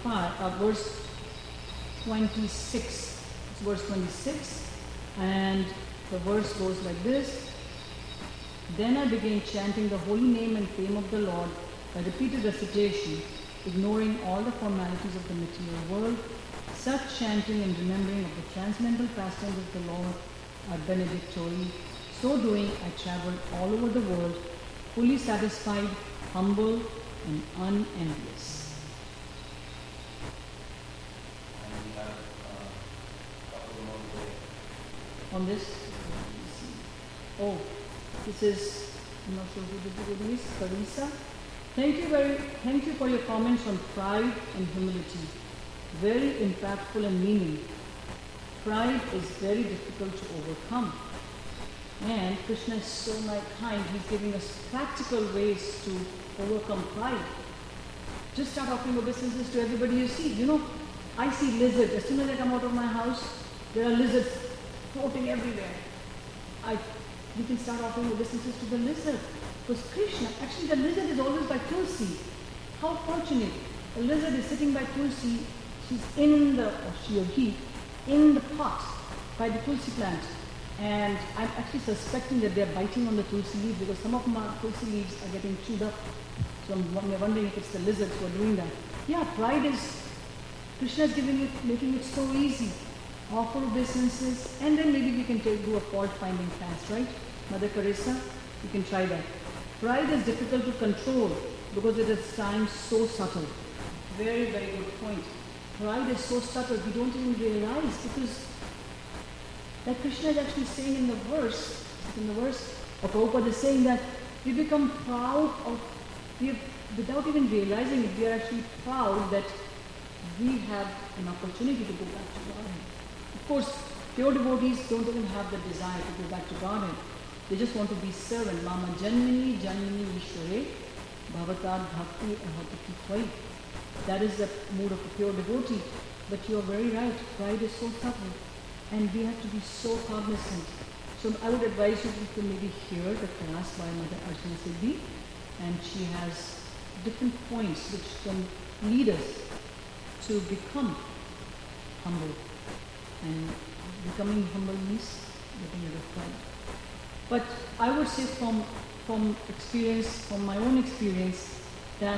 26. It's verse 26 and the verse goes like this. Then I began chanting the holy name and fame of the Lord by repeated recitation, ignoring all the formalities of the material world. Such chanting and remembering of the transcendental pastimes of the Lord are benedictory. So doing, I traveled all over the world, fully satisfied, humble, and unenvious. On this? Oh, this is, I'm not sure who the devotee is, Carissa. Thank you for your comments on pride and humility. Very impactful and meaning. Pride is very difficult to overcome. And Krishna is so kind, he's giving us practical ways to overcome pride. Just start offering obeisances to everybody you see. You know, I see lizards. As soon as I come out of my house, there are lizards floating everywhere. We can start offering obeisances to the lizard. Because Krishna, actually the lizard is always by Tulsi. How fortunate. The lizard is sitting by Tulsi. She's in the, or she or he, in the pot by the Tulsi plant. And I'm actually suspecting that they're biting on the Tulsi leaves because some of my Tulsi leaves are getting chewed up. So I'm wondering if it's the lizards who are doing that. Yeah, pride is, Krishna is making it so easy. Offer obeisances, and then maybe we can do a fault-finding fast, right? Mother Carissa, you can try that. Pride is difficult to control because it is at times so subtle. Very, very good point. Pride is so subtle, we don't even realize because like Krishna is actually saying in the verse, or Prabhupada is saying that we become proud of, without even realizing it, we are actually proud that we have an opportunity to go back to Godhead. Of course, pure devotees don't even have the desire to go back to Godhead. They just want to be servant. Mama Janmini Ishware Bhavatad Bhakti Ahatuki Tvai. That is the mood of a pure devotee. But you are very right. Pride is so subtle. And we have to be so cognizant. So I would advise you to maybe hear the class by Mother Archana Siddhi. And she has different points which can lead us to become humble. And becoming humble means getting rid of pride. But I would say from experience, from my own experience, that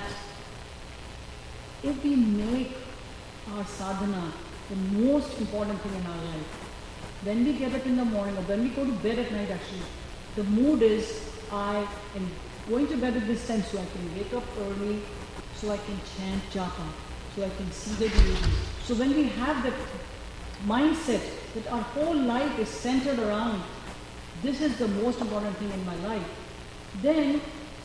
if we make our sadhana the most important thing in our life, when we get up in the morning or when we go to bed at night actually, the mood is I am going to bed at this time so I can wake up early, so I can chant japa, so I can see the deity. So when we have that mindset that our whole life is centered around this is the most important thing in my life, then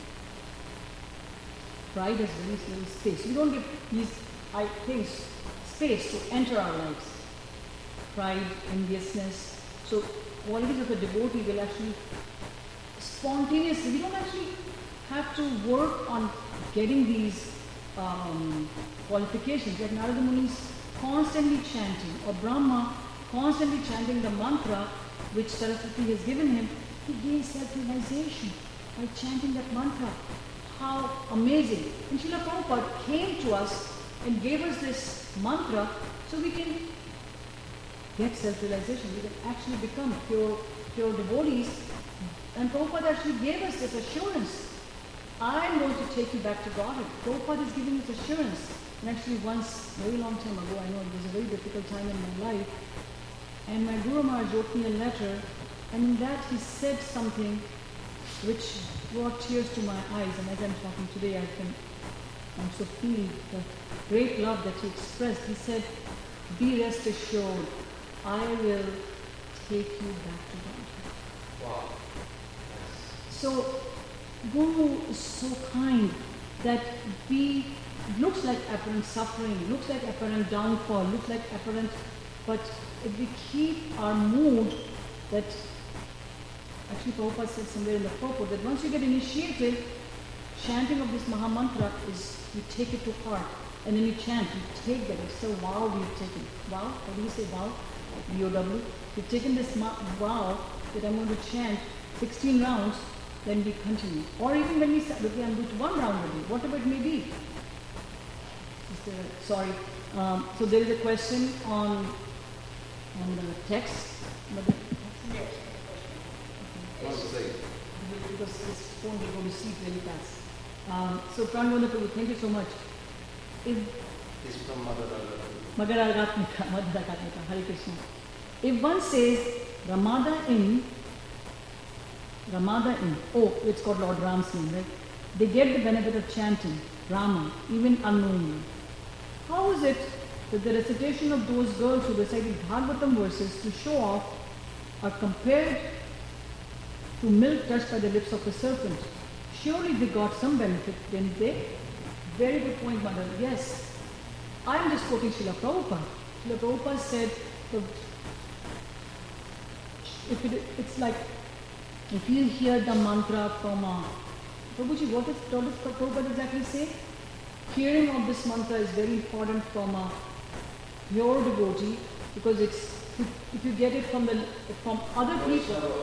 pride has very little space. We don't give these things space to enter our lives. Pride, enviousness. So qualities of a devotee will actually spontaneously, we don't actually have to work on getting these qualifications. Like Narada Muni is constantly chanting, or Brahma constantly chanting the mantra which Saraswati has given him. He gains self-realization by chanting that mantra. How amazing. And Srila Prabhupada came to us and gave us this mantra so we can get self-realization. We can actually become pure devotees. And Prabhupada actually gave us this assurance. I am going to take you back to Godhead. Prabhupada is giving us assurance And actually once, very long time ago, I know it was a very difficult time in my life, and my Guru Maharaj wrote me a letter, and in that he said something which brought tears to my eyes, and as I'm talking today, I'm so feeling the great love that he expressed. He said, "Be rest assured, I will take you back to God." Wow. So, Guru is so kind that looks like apparent suffering, looks like apparent downfall, looks like apparent, but if we keep our mood that, actually Prabhupada said somewhere in the purport that once you get initiated, chanting of this Maha Mantra is, you take it to heart, and then you chant, you take that, it's a vow we've taken. Vow? How do you say vow? V-O-W. We've taken this vow that I'm going to chant 16 rounds, then we continue. Or even when we say, okay, I'm doing 1 round a day, whatever it may be. Sorry. So there is a question on the text. Because this phone will go to sleep very fast. So Pranavana Prabhu, thank you so much. It's from Madhuragatmika, Hare Krishna. If one says Ramada in, oh, it's called Lord Ram's name, right? They get the benefit of chanting Rama, even unknowingly. How is it that the recitation of those girls who recited Bhagavatam verses to show off are compared to milk touched by the lips of a serpent? Surely they got some benefit, didn't they? Very good point, Mother. Yes. I'm just quoting Srila Prabhupada. Srila Prabhupada said, it's like, if you hear the mantra from Prabhuji, what does Prabhupada exactly say? Hearing of this mantra is very important from a pure devotee, because it's, if you get it from other people.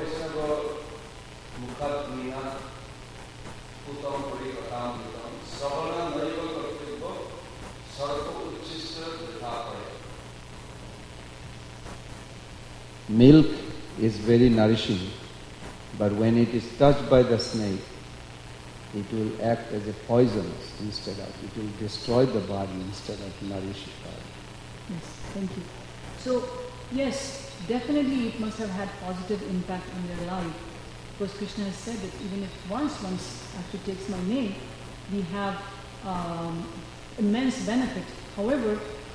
Milk is very nourishing, but when it is touched by the snake, it will act as a poisonous instead of, it will destroy the body instead of nourish the body. Yes, thank you. So, yes, definitely it must have had positive impact on their life, because Krishna has said that even if once actually takes my name, we have immense benefit. However,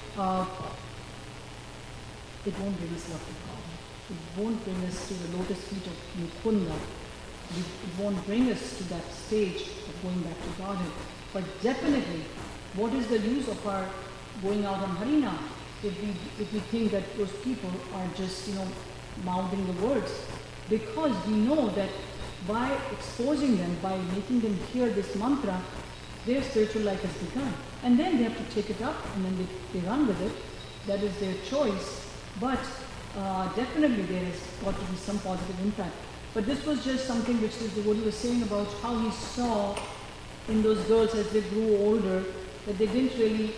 it won't bring us love to God. It won't bring us to the lotus feet of Mukunda. It won't bring us to that stage of going back to Godhead. But definitely, what is the use of our going out on Harinam if we think that those people are just, mouthing the words? Because we know that by exposing them, by making them hear this mantra, their spiritual life has begun. And then they have to take it up and then they run with it. That is their choice. But definitely there has got to be some positive impact. But this was just something which the devotee was saying about how he saw in those girls as they grew older that they didn't really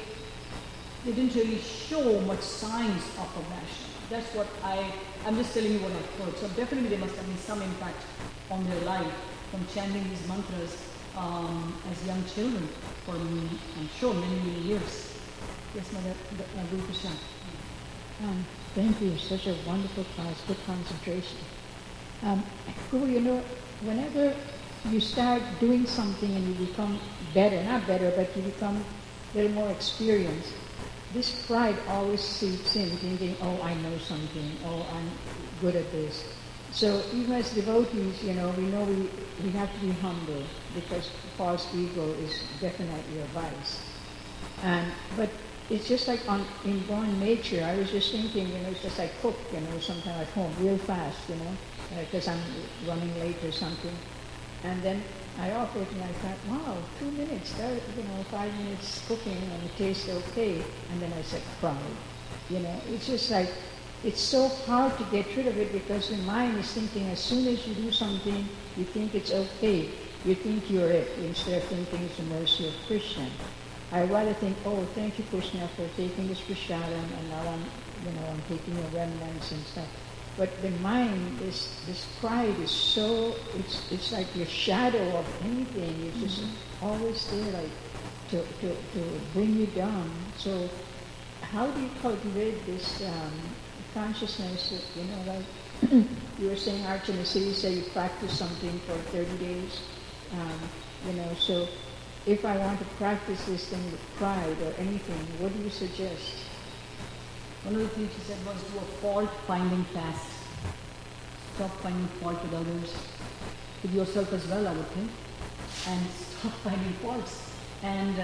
show much signs of aggression. That's what I'm just telling you what I've heard. So definitely there must have been some impact on their life from chanting these mantras as young children for, I'm sure, many, many years. Yes, Mother Guru Krishna. Thank you. Such a wonderful class, good concentration. Guru, whenever you start doing something and you become better, not better, but you become a little more experienced, this pride always seeps in, thinking, oh, I know something, oh, I'm good at this. So even as devotees, we know we have to be humble, because false ego is definitely a vice. But it's just like in born nature. I was just thinking, it's just like cook, sometime at home, real fast, because I'm running late or something. And then I offered it and I thought, wow, 2 minutes, 5 minutes cooking and it tastes okay. And then I said, pride. It's just like, it's so hard to get rid of it, because the mind is thinking as soon as you do something, you think it's okay. You think you're it, instead of thinking it's the mercy of Krishna. I rather think, oh, thank you, Krishna, for taking this prasadam, and now I'm taking your remnants and stuff. But the mind, this pride is so, it's like your shadow of anything. It's just always there, like, to bring you down. So how do you cultivate this consciousness that, like you were saying, Archana, you say you practice something for 30 days, so if I want to practice this thing with pride or anything, what do you suggest? One of the things she said was do a fault-finding fast. Stop finding fault with others, with yourself as well, I would think, and stop finding faults. And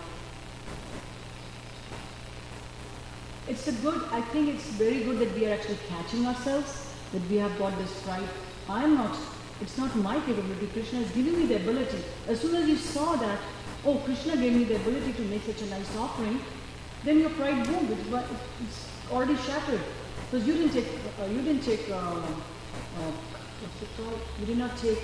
I think it's very good that we are actually catching ourselves, that we have got this pride. It's not my capability, Krishna is giving me the ability. As soon as you saw that, oh, Krishna gave me the ability to make such a nice offering, then your pride, boom, it's already shattered. Because you did not take,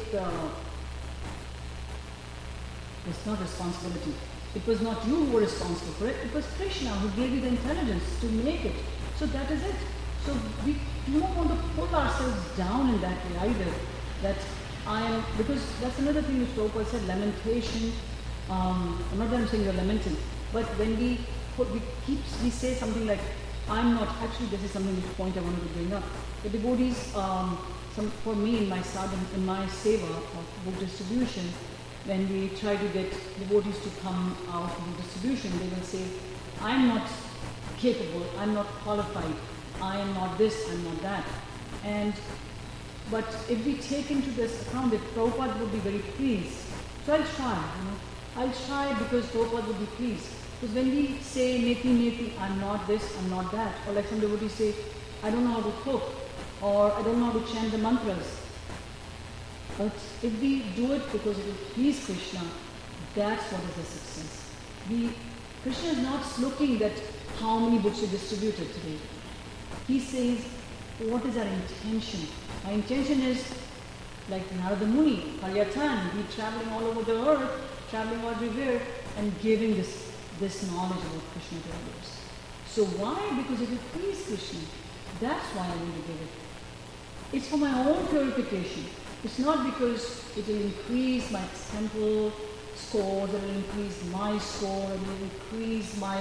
it's not responsibility. It was not you who were responsible for it, it was Krishna who gave you the intelligence to make it. So that is it. So we do not want to pull ourselves down in that way either. Because that's another thing which Prabhupada said, lamentation. I'm not that I'm saying you're lamenting, but when we say something like, this is something which point I wanted to bring up. The devotees, for me in my sadhana, in my seva of book distribution, when we try to get devotees to come out for book distribution, they will say, I'm not capable, I'm not qualified, I am not this, I'm not that. But if we take into this account that Prabhupada would be very pleased, so I'll try, I'll try because Prabhupada would be pleased. Because when we say, neti, I'm not this, I'm not that, or like some devotees say, I don't know how to cook, or I don't know how to chant the mantras. But if we do it because it will please Krishna, that's what is the success. Krishna is not looking at how many books you distributed today. He says, what is our intention? Our intention is like Narada Muni, Kalyatan, be traveling all over the earth, traveling everywhere, and giving this knowledge about Krishna to others. So why? Because it will please Krishna. That's why I want to give it. It's for my own purification. It's not because it will increase my temple score, it will increase my score, it will increase my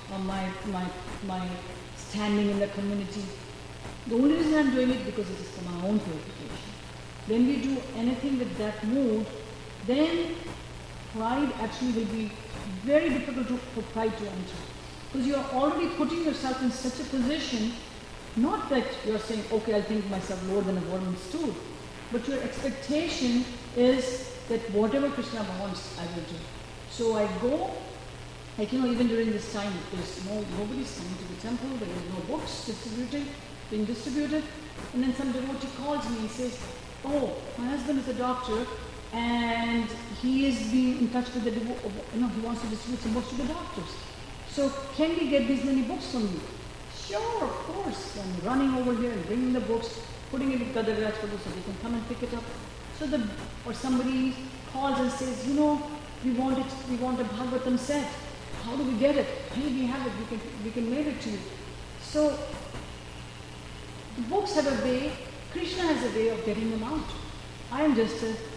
standing in the community. The only reason I'm doing it because it is for my own purification. When we do anything with that mood, then pride actually will be very difficult for pride to enter. Because you are already putting yourself in such a position, not that you are saying, okay, I'll think myself lower than a Varman stool, but your expectation is that whatever Krishna wants, I will do. So I go, even during this time, nobody's coming to the temple, there is no books being distributed, and then some devotee calls me and says, oh, my husband is a doctor, and he is being in touch with he wants to distribute some books to the doctors. So can we get these many books from you? Sure, of course. I'm running over here and bringing the books, putting it with Gadaraj Prabhu so they can come and pick it up. Or somebody calls and says, we want a Bhagavatam set. How do we get it? Hey, we have it. We can mail it to you. So the books have a way. Krishna has a way of getting them out. I'm just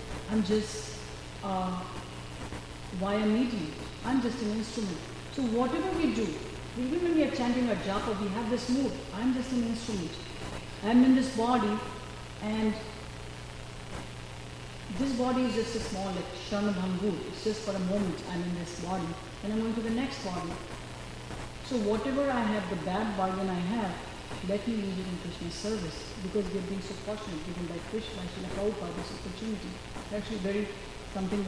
via medium. I'm just an instrument. So whatever we do, even when we are chanting our japa, we have this mood. I'm just an instrument. I'm in this body, and this body is just a small, like Sharnabhangur. It's just for a moment I'm in this body, and I'm going to the next body. So whatever I have, the bad bargain I have, let me use it in Krishna's service, because we are being so fortunate, given by Krishna, Srila Prabhupada, this opportunity. Actually something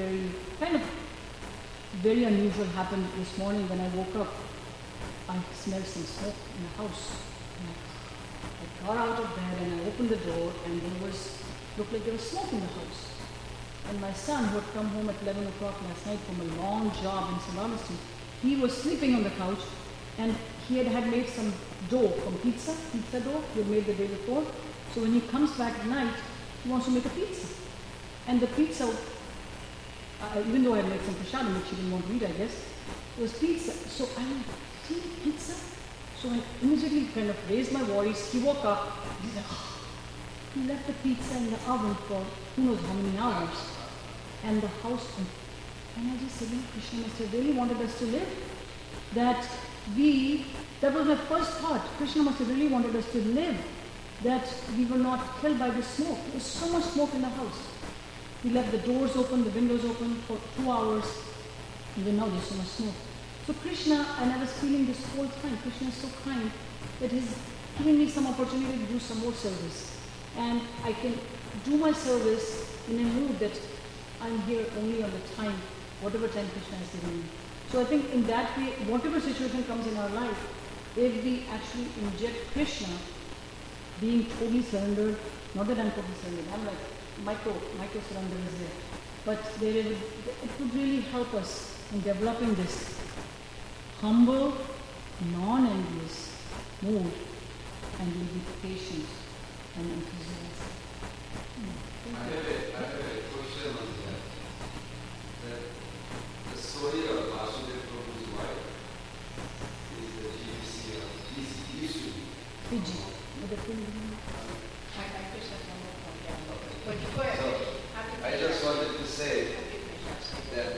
very unusual happened this morning when I woke up. I smelled some smoke in the house. I got out of bed and I opened the door, and looked like there was smoke in the house. And my son, who had come home at 11 o'clock last night from a long job in Savarnasti, he was sleeping on the couch, and he had made some dough from pizza dough he had made the day before. So when he comes back at night, he wants to make a pizza. And the pizza, even though I had made some prasadam, which he didn't want to eat, I guess, it was pizza. So I'm like, did he eat pizza? So I immediately kind of raised my voice. He woke up. He's like, he left the pizza in the oven for who knows how many hours. And the house, And I just said, Krishna must have really wanted us to live. That was my first thought. Krishna must have really wanted us to live. That we were not killed by the smoke. There was so much smoke in the house. We left the doors open, the windows open for 2 hours. Even now there's so much smoke. So Krishna, and I was feeling this whole time, Krishna is so kind that he's giving me some opportunity to do some more service. And I can do my service in a mood that I'm here only on the time, whatever time Krishna is giving me. So I think in that way, whatever situation comes in our life, if we actually inject Krishna, being totally surrendered, not that I'm totally surrendered, I'm like micro surrender is there. But it would really help us in developing this humble, non-envious mood, and we'll be patient and enthusiastic. I have a question on that. The story of Vasudeva Prabhu's wife is the GBC of used to be. Fiji. I just wanted to say that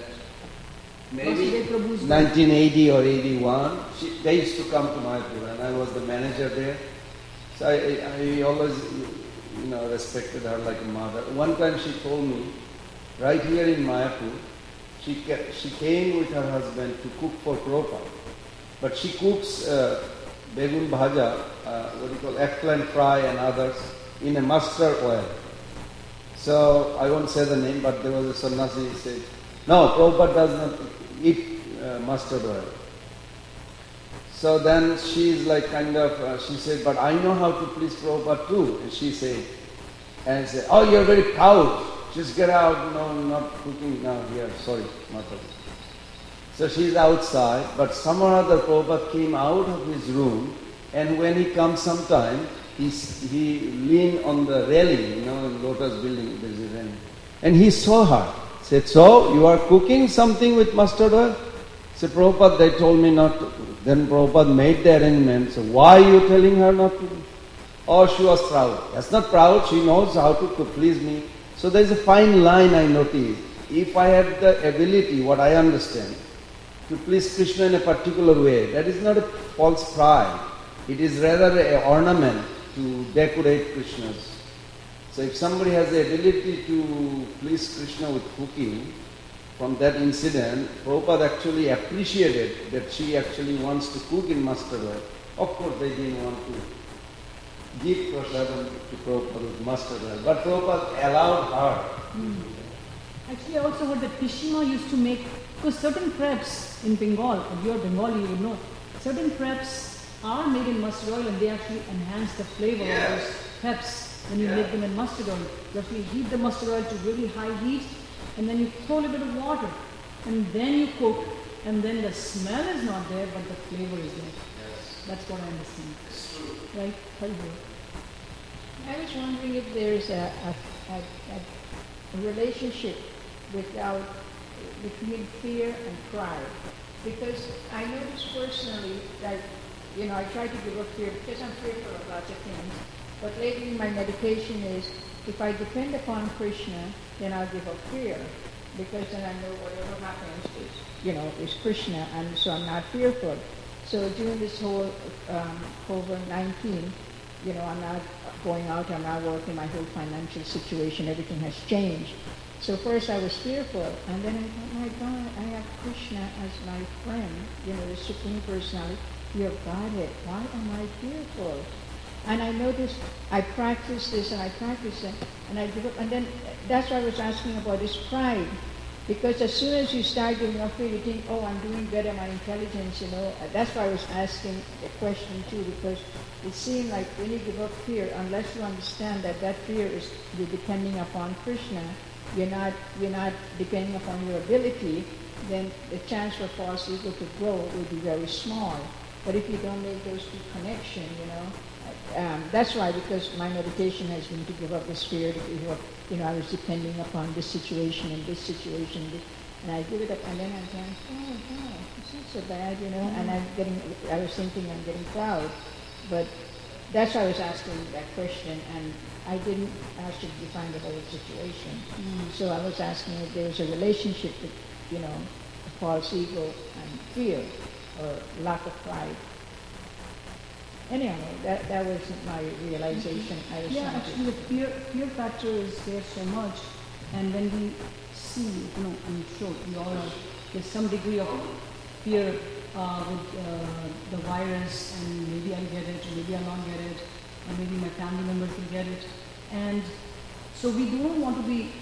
maybe 1980 or 81, they used to come to Mayapur and I was the manager there. So I always, respected her like a mother. One time she told me, right here in Mayapur, she came with her husband to cook for Prabhupada. But she cooks begun bhaja, eggplant fry and others, in a mustard oil. So I won't say the name, but there was a sannyasi who said, no, Prabhupada does not eat mustard oil. So then she's like she said, but I know how to please Prabhupada too. And she said, oh, you're very proud. Just get out. No, not cooking now here. Sorry, Mata. So she's outside, but somehow or other Prabhupada came out of his room, and when he comes sometime, he leaned on the railing, in Lotus building, there's a railing. And he saw her. Said, so, you are cooking something with mustard oil? Said, Prabhupada, they told me not to. Then Prabhupada made the arrangement. So why are you telling her not to? Oh, she was proud. That's not proud. She knows how to please me. So there's a fine line I noticed. If I have the ability, what I understand, to please Krishna in a particular way, that is not a false pride. It is rather an ornament to decorate Krishna's. So if somebody has the ability to please Krishna with cooking, from that incident, Prabhupada actually appreciated that she actually wants to cook in mustard oil. Of course, they didn't want to give prasadam to Prabhupada with mustard oil, but Prabhupada allowed her. Actually, I also heard that Pishima used to make, because certain crepes in Bengal, if you're Bengali, you would know, certain crepes are made in mustard oil and they actually enhance the flavor of those crepes when you make them in mustard oil. You actually heat the mustard oil to really high heat, and then you throw a little bit of water, and then you cook, and then the smell is not there, but the flavor is there. Yes. That's what I understand. It's true. Right? I was wondering if there is a relationship between fear and pride. Because I noticed personally that, I try to give up fear because I'm fearful of lots of things. But lately my meditation is, if I depend upon Krishna, then I'll give up fear. Because then I know whatever happens is Krishna, and so I'm not fearful. So during this whole COVID-19, I'm not going out, I'm not working, my whole financial situation, everything has changed. So first I was fearful, and then I thought, my God, I have Krishna as my friend, the Supreme Personality. You have Godhead. Why am I fearful? And I noticed I practice this and I practice it, and I give up. And then that's why I was asking about this pride. Because as soon as you start giving up fear, you think, oh, I'm doing better, my intelligence, That's why I was asking the question too, because it seemed like when you give up fear, unless you understand that fear is you're depending upon Krishna, you're not depending upon your ability, then the chance for false ego to grow will be very small. But if you don't make those two connections, that's why, because my meditation has been to give up this fear, to give up, I was depending upon this situation and this situation, and I give it up, and then I'm saying, oh God, it's not so bad, and I was thinking I'm getting proud. But that's why I was asking that question, and I didn't ask you to define the whole situation. So I was asking if there's a relationship false ego and fear or lack of pride. Anyhow, that was my realization. I was Yeah, trying actually the fear factor is there so much, and when we see, I'm sure we all are, there's some degree of fear with the virus, and maybe I'll get it, or maybe I'll not get it, or maybe my family members will get it, and so we don't want to be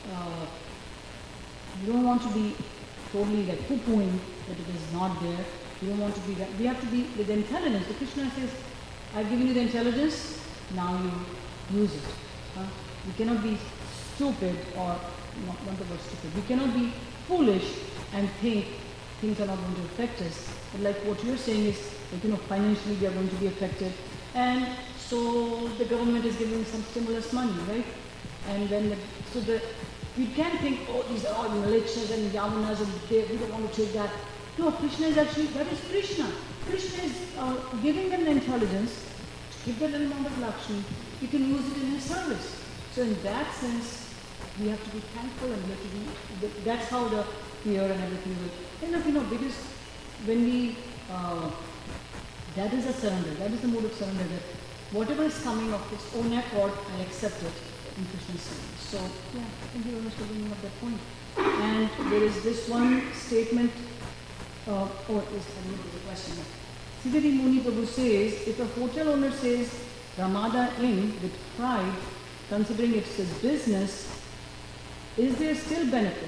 totally like poo-pooing that it is not there. We don't want to be that. We have to be with the intelligence. The Krishna says, I've given you the intelligence, now you use it. We cannot be stupid, or not the word stupid. We cannot be foolish and think things are not going to affect us. But like what you're saying is, like, financially we are going to be affected. And so the government is giving some stimulus money, right? And then we can think, oh, these are all militias and yavanas, and we don't want to take that. No, Krishna is actually, that is Krishna. Krishna is giving them the intelligence to give that amount of Lakshmi. You can use it in his service. So in that sense, we have to be thankful, and we have to be, that's how the fear and everything will. Because when we, that is a surrender, that is the mode of surrender, that whatever is coming of its own accord, I accept it in Krishna's service. So, yeah, thank you very much for bringing up that point. And there is this one statement, there's a question. Siddhari Muni Prabhu says, if a hotel owner says Ramada Inn with pride, considering it's his business, is there still benefit?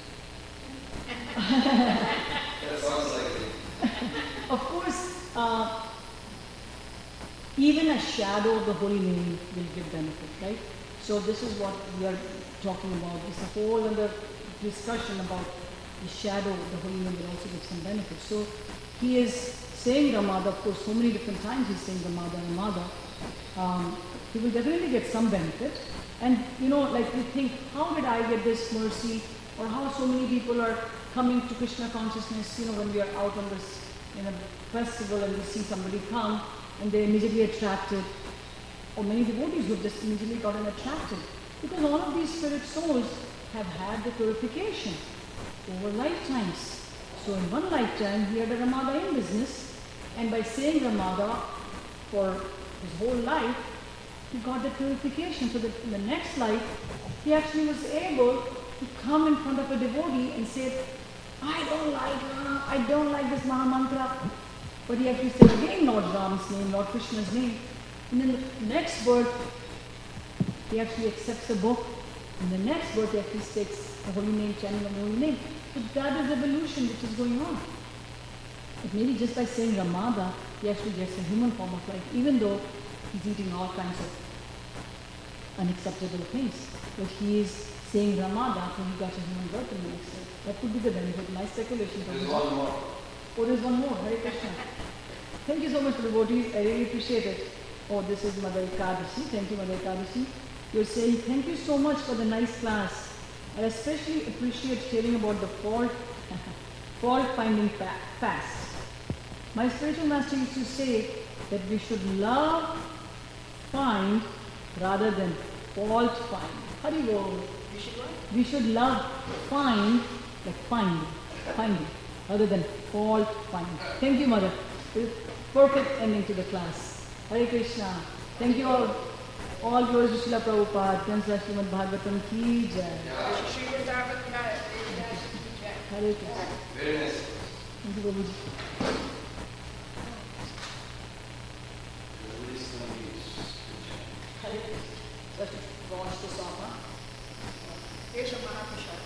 That sounds like it. Of course, even a shadow of the holy name will give benefit, right? So this is what we are talking about. It's a whole other discussion about the shadow of the holy name will also give some benefit. So he is saying Ramada, of course, so many different times he's saying Ramada. He will definitely get some benefit. And like we think, how did I get this mercy? Or how so many people are coming to Krishna consciousness, when we are out on this, in a festival and we see somebody come and they're immediately attracted. Or many devotees who have just immediately gotten attracted. Because all of these spirit souls have had the purification over lifetimes. So in one lifetime, he had a Ramada in business, and by saying Ramada for his whole life, he got the purification. So that in the next life, he actually was able to come in front of a devotee and say, I don't like this Mahamantra. But he actually said again Lord Ram's name, Lord Krishna's name. And in the next birth, he actually accepts the book. In the next birth, he actually takes the holy name, chanting of the holy name. So that is evolution which is going on. But maybe just by saying Ramada, he actually gets a human form of life, even though he's eating all kinds of unacceptable things. But he is saying Ramada, so he got a human birth in the next life. That could be the benefit. My speculation. There's one more. Oh, there's one more. Hare Krishna. Thank you so much for the devotees. I really appreciate it. Oh, this is Mother Ekadashi. Thank you, Mother Ekadashi. You're saying, thank you so much for the nice class. I especially appreciate hearing about the fault-finding fast. My spiritual master used to say that we should love, find, rather than fault find. Hari Bol. We should love, find, like finding, rather than fault finding. Thank you, Mother. Perfect ending to the class. Hare Krishna. Thank you all. All glories to Srila Prabhupada. Kansa Srimad Bhagavatam ki jai. Hare Krishna. Very nice. Thank you, Babuji. Hare Krishna. Let's wash this off, huh?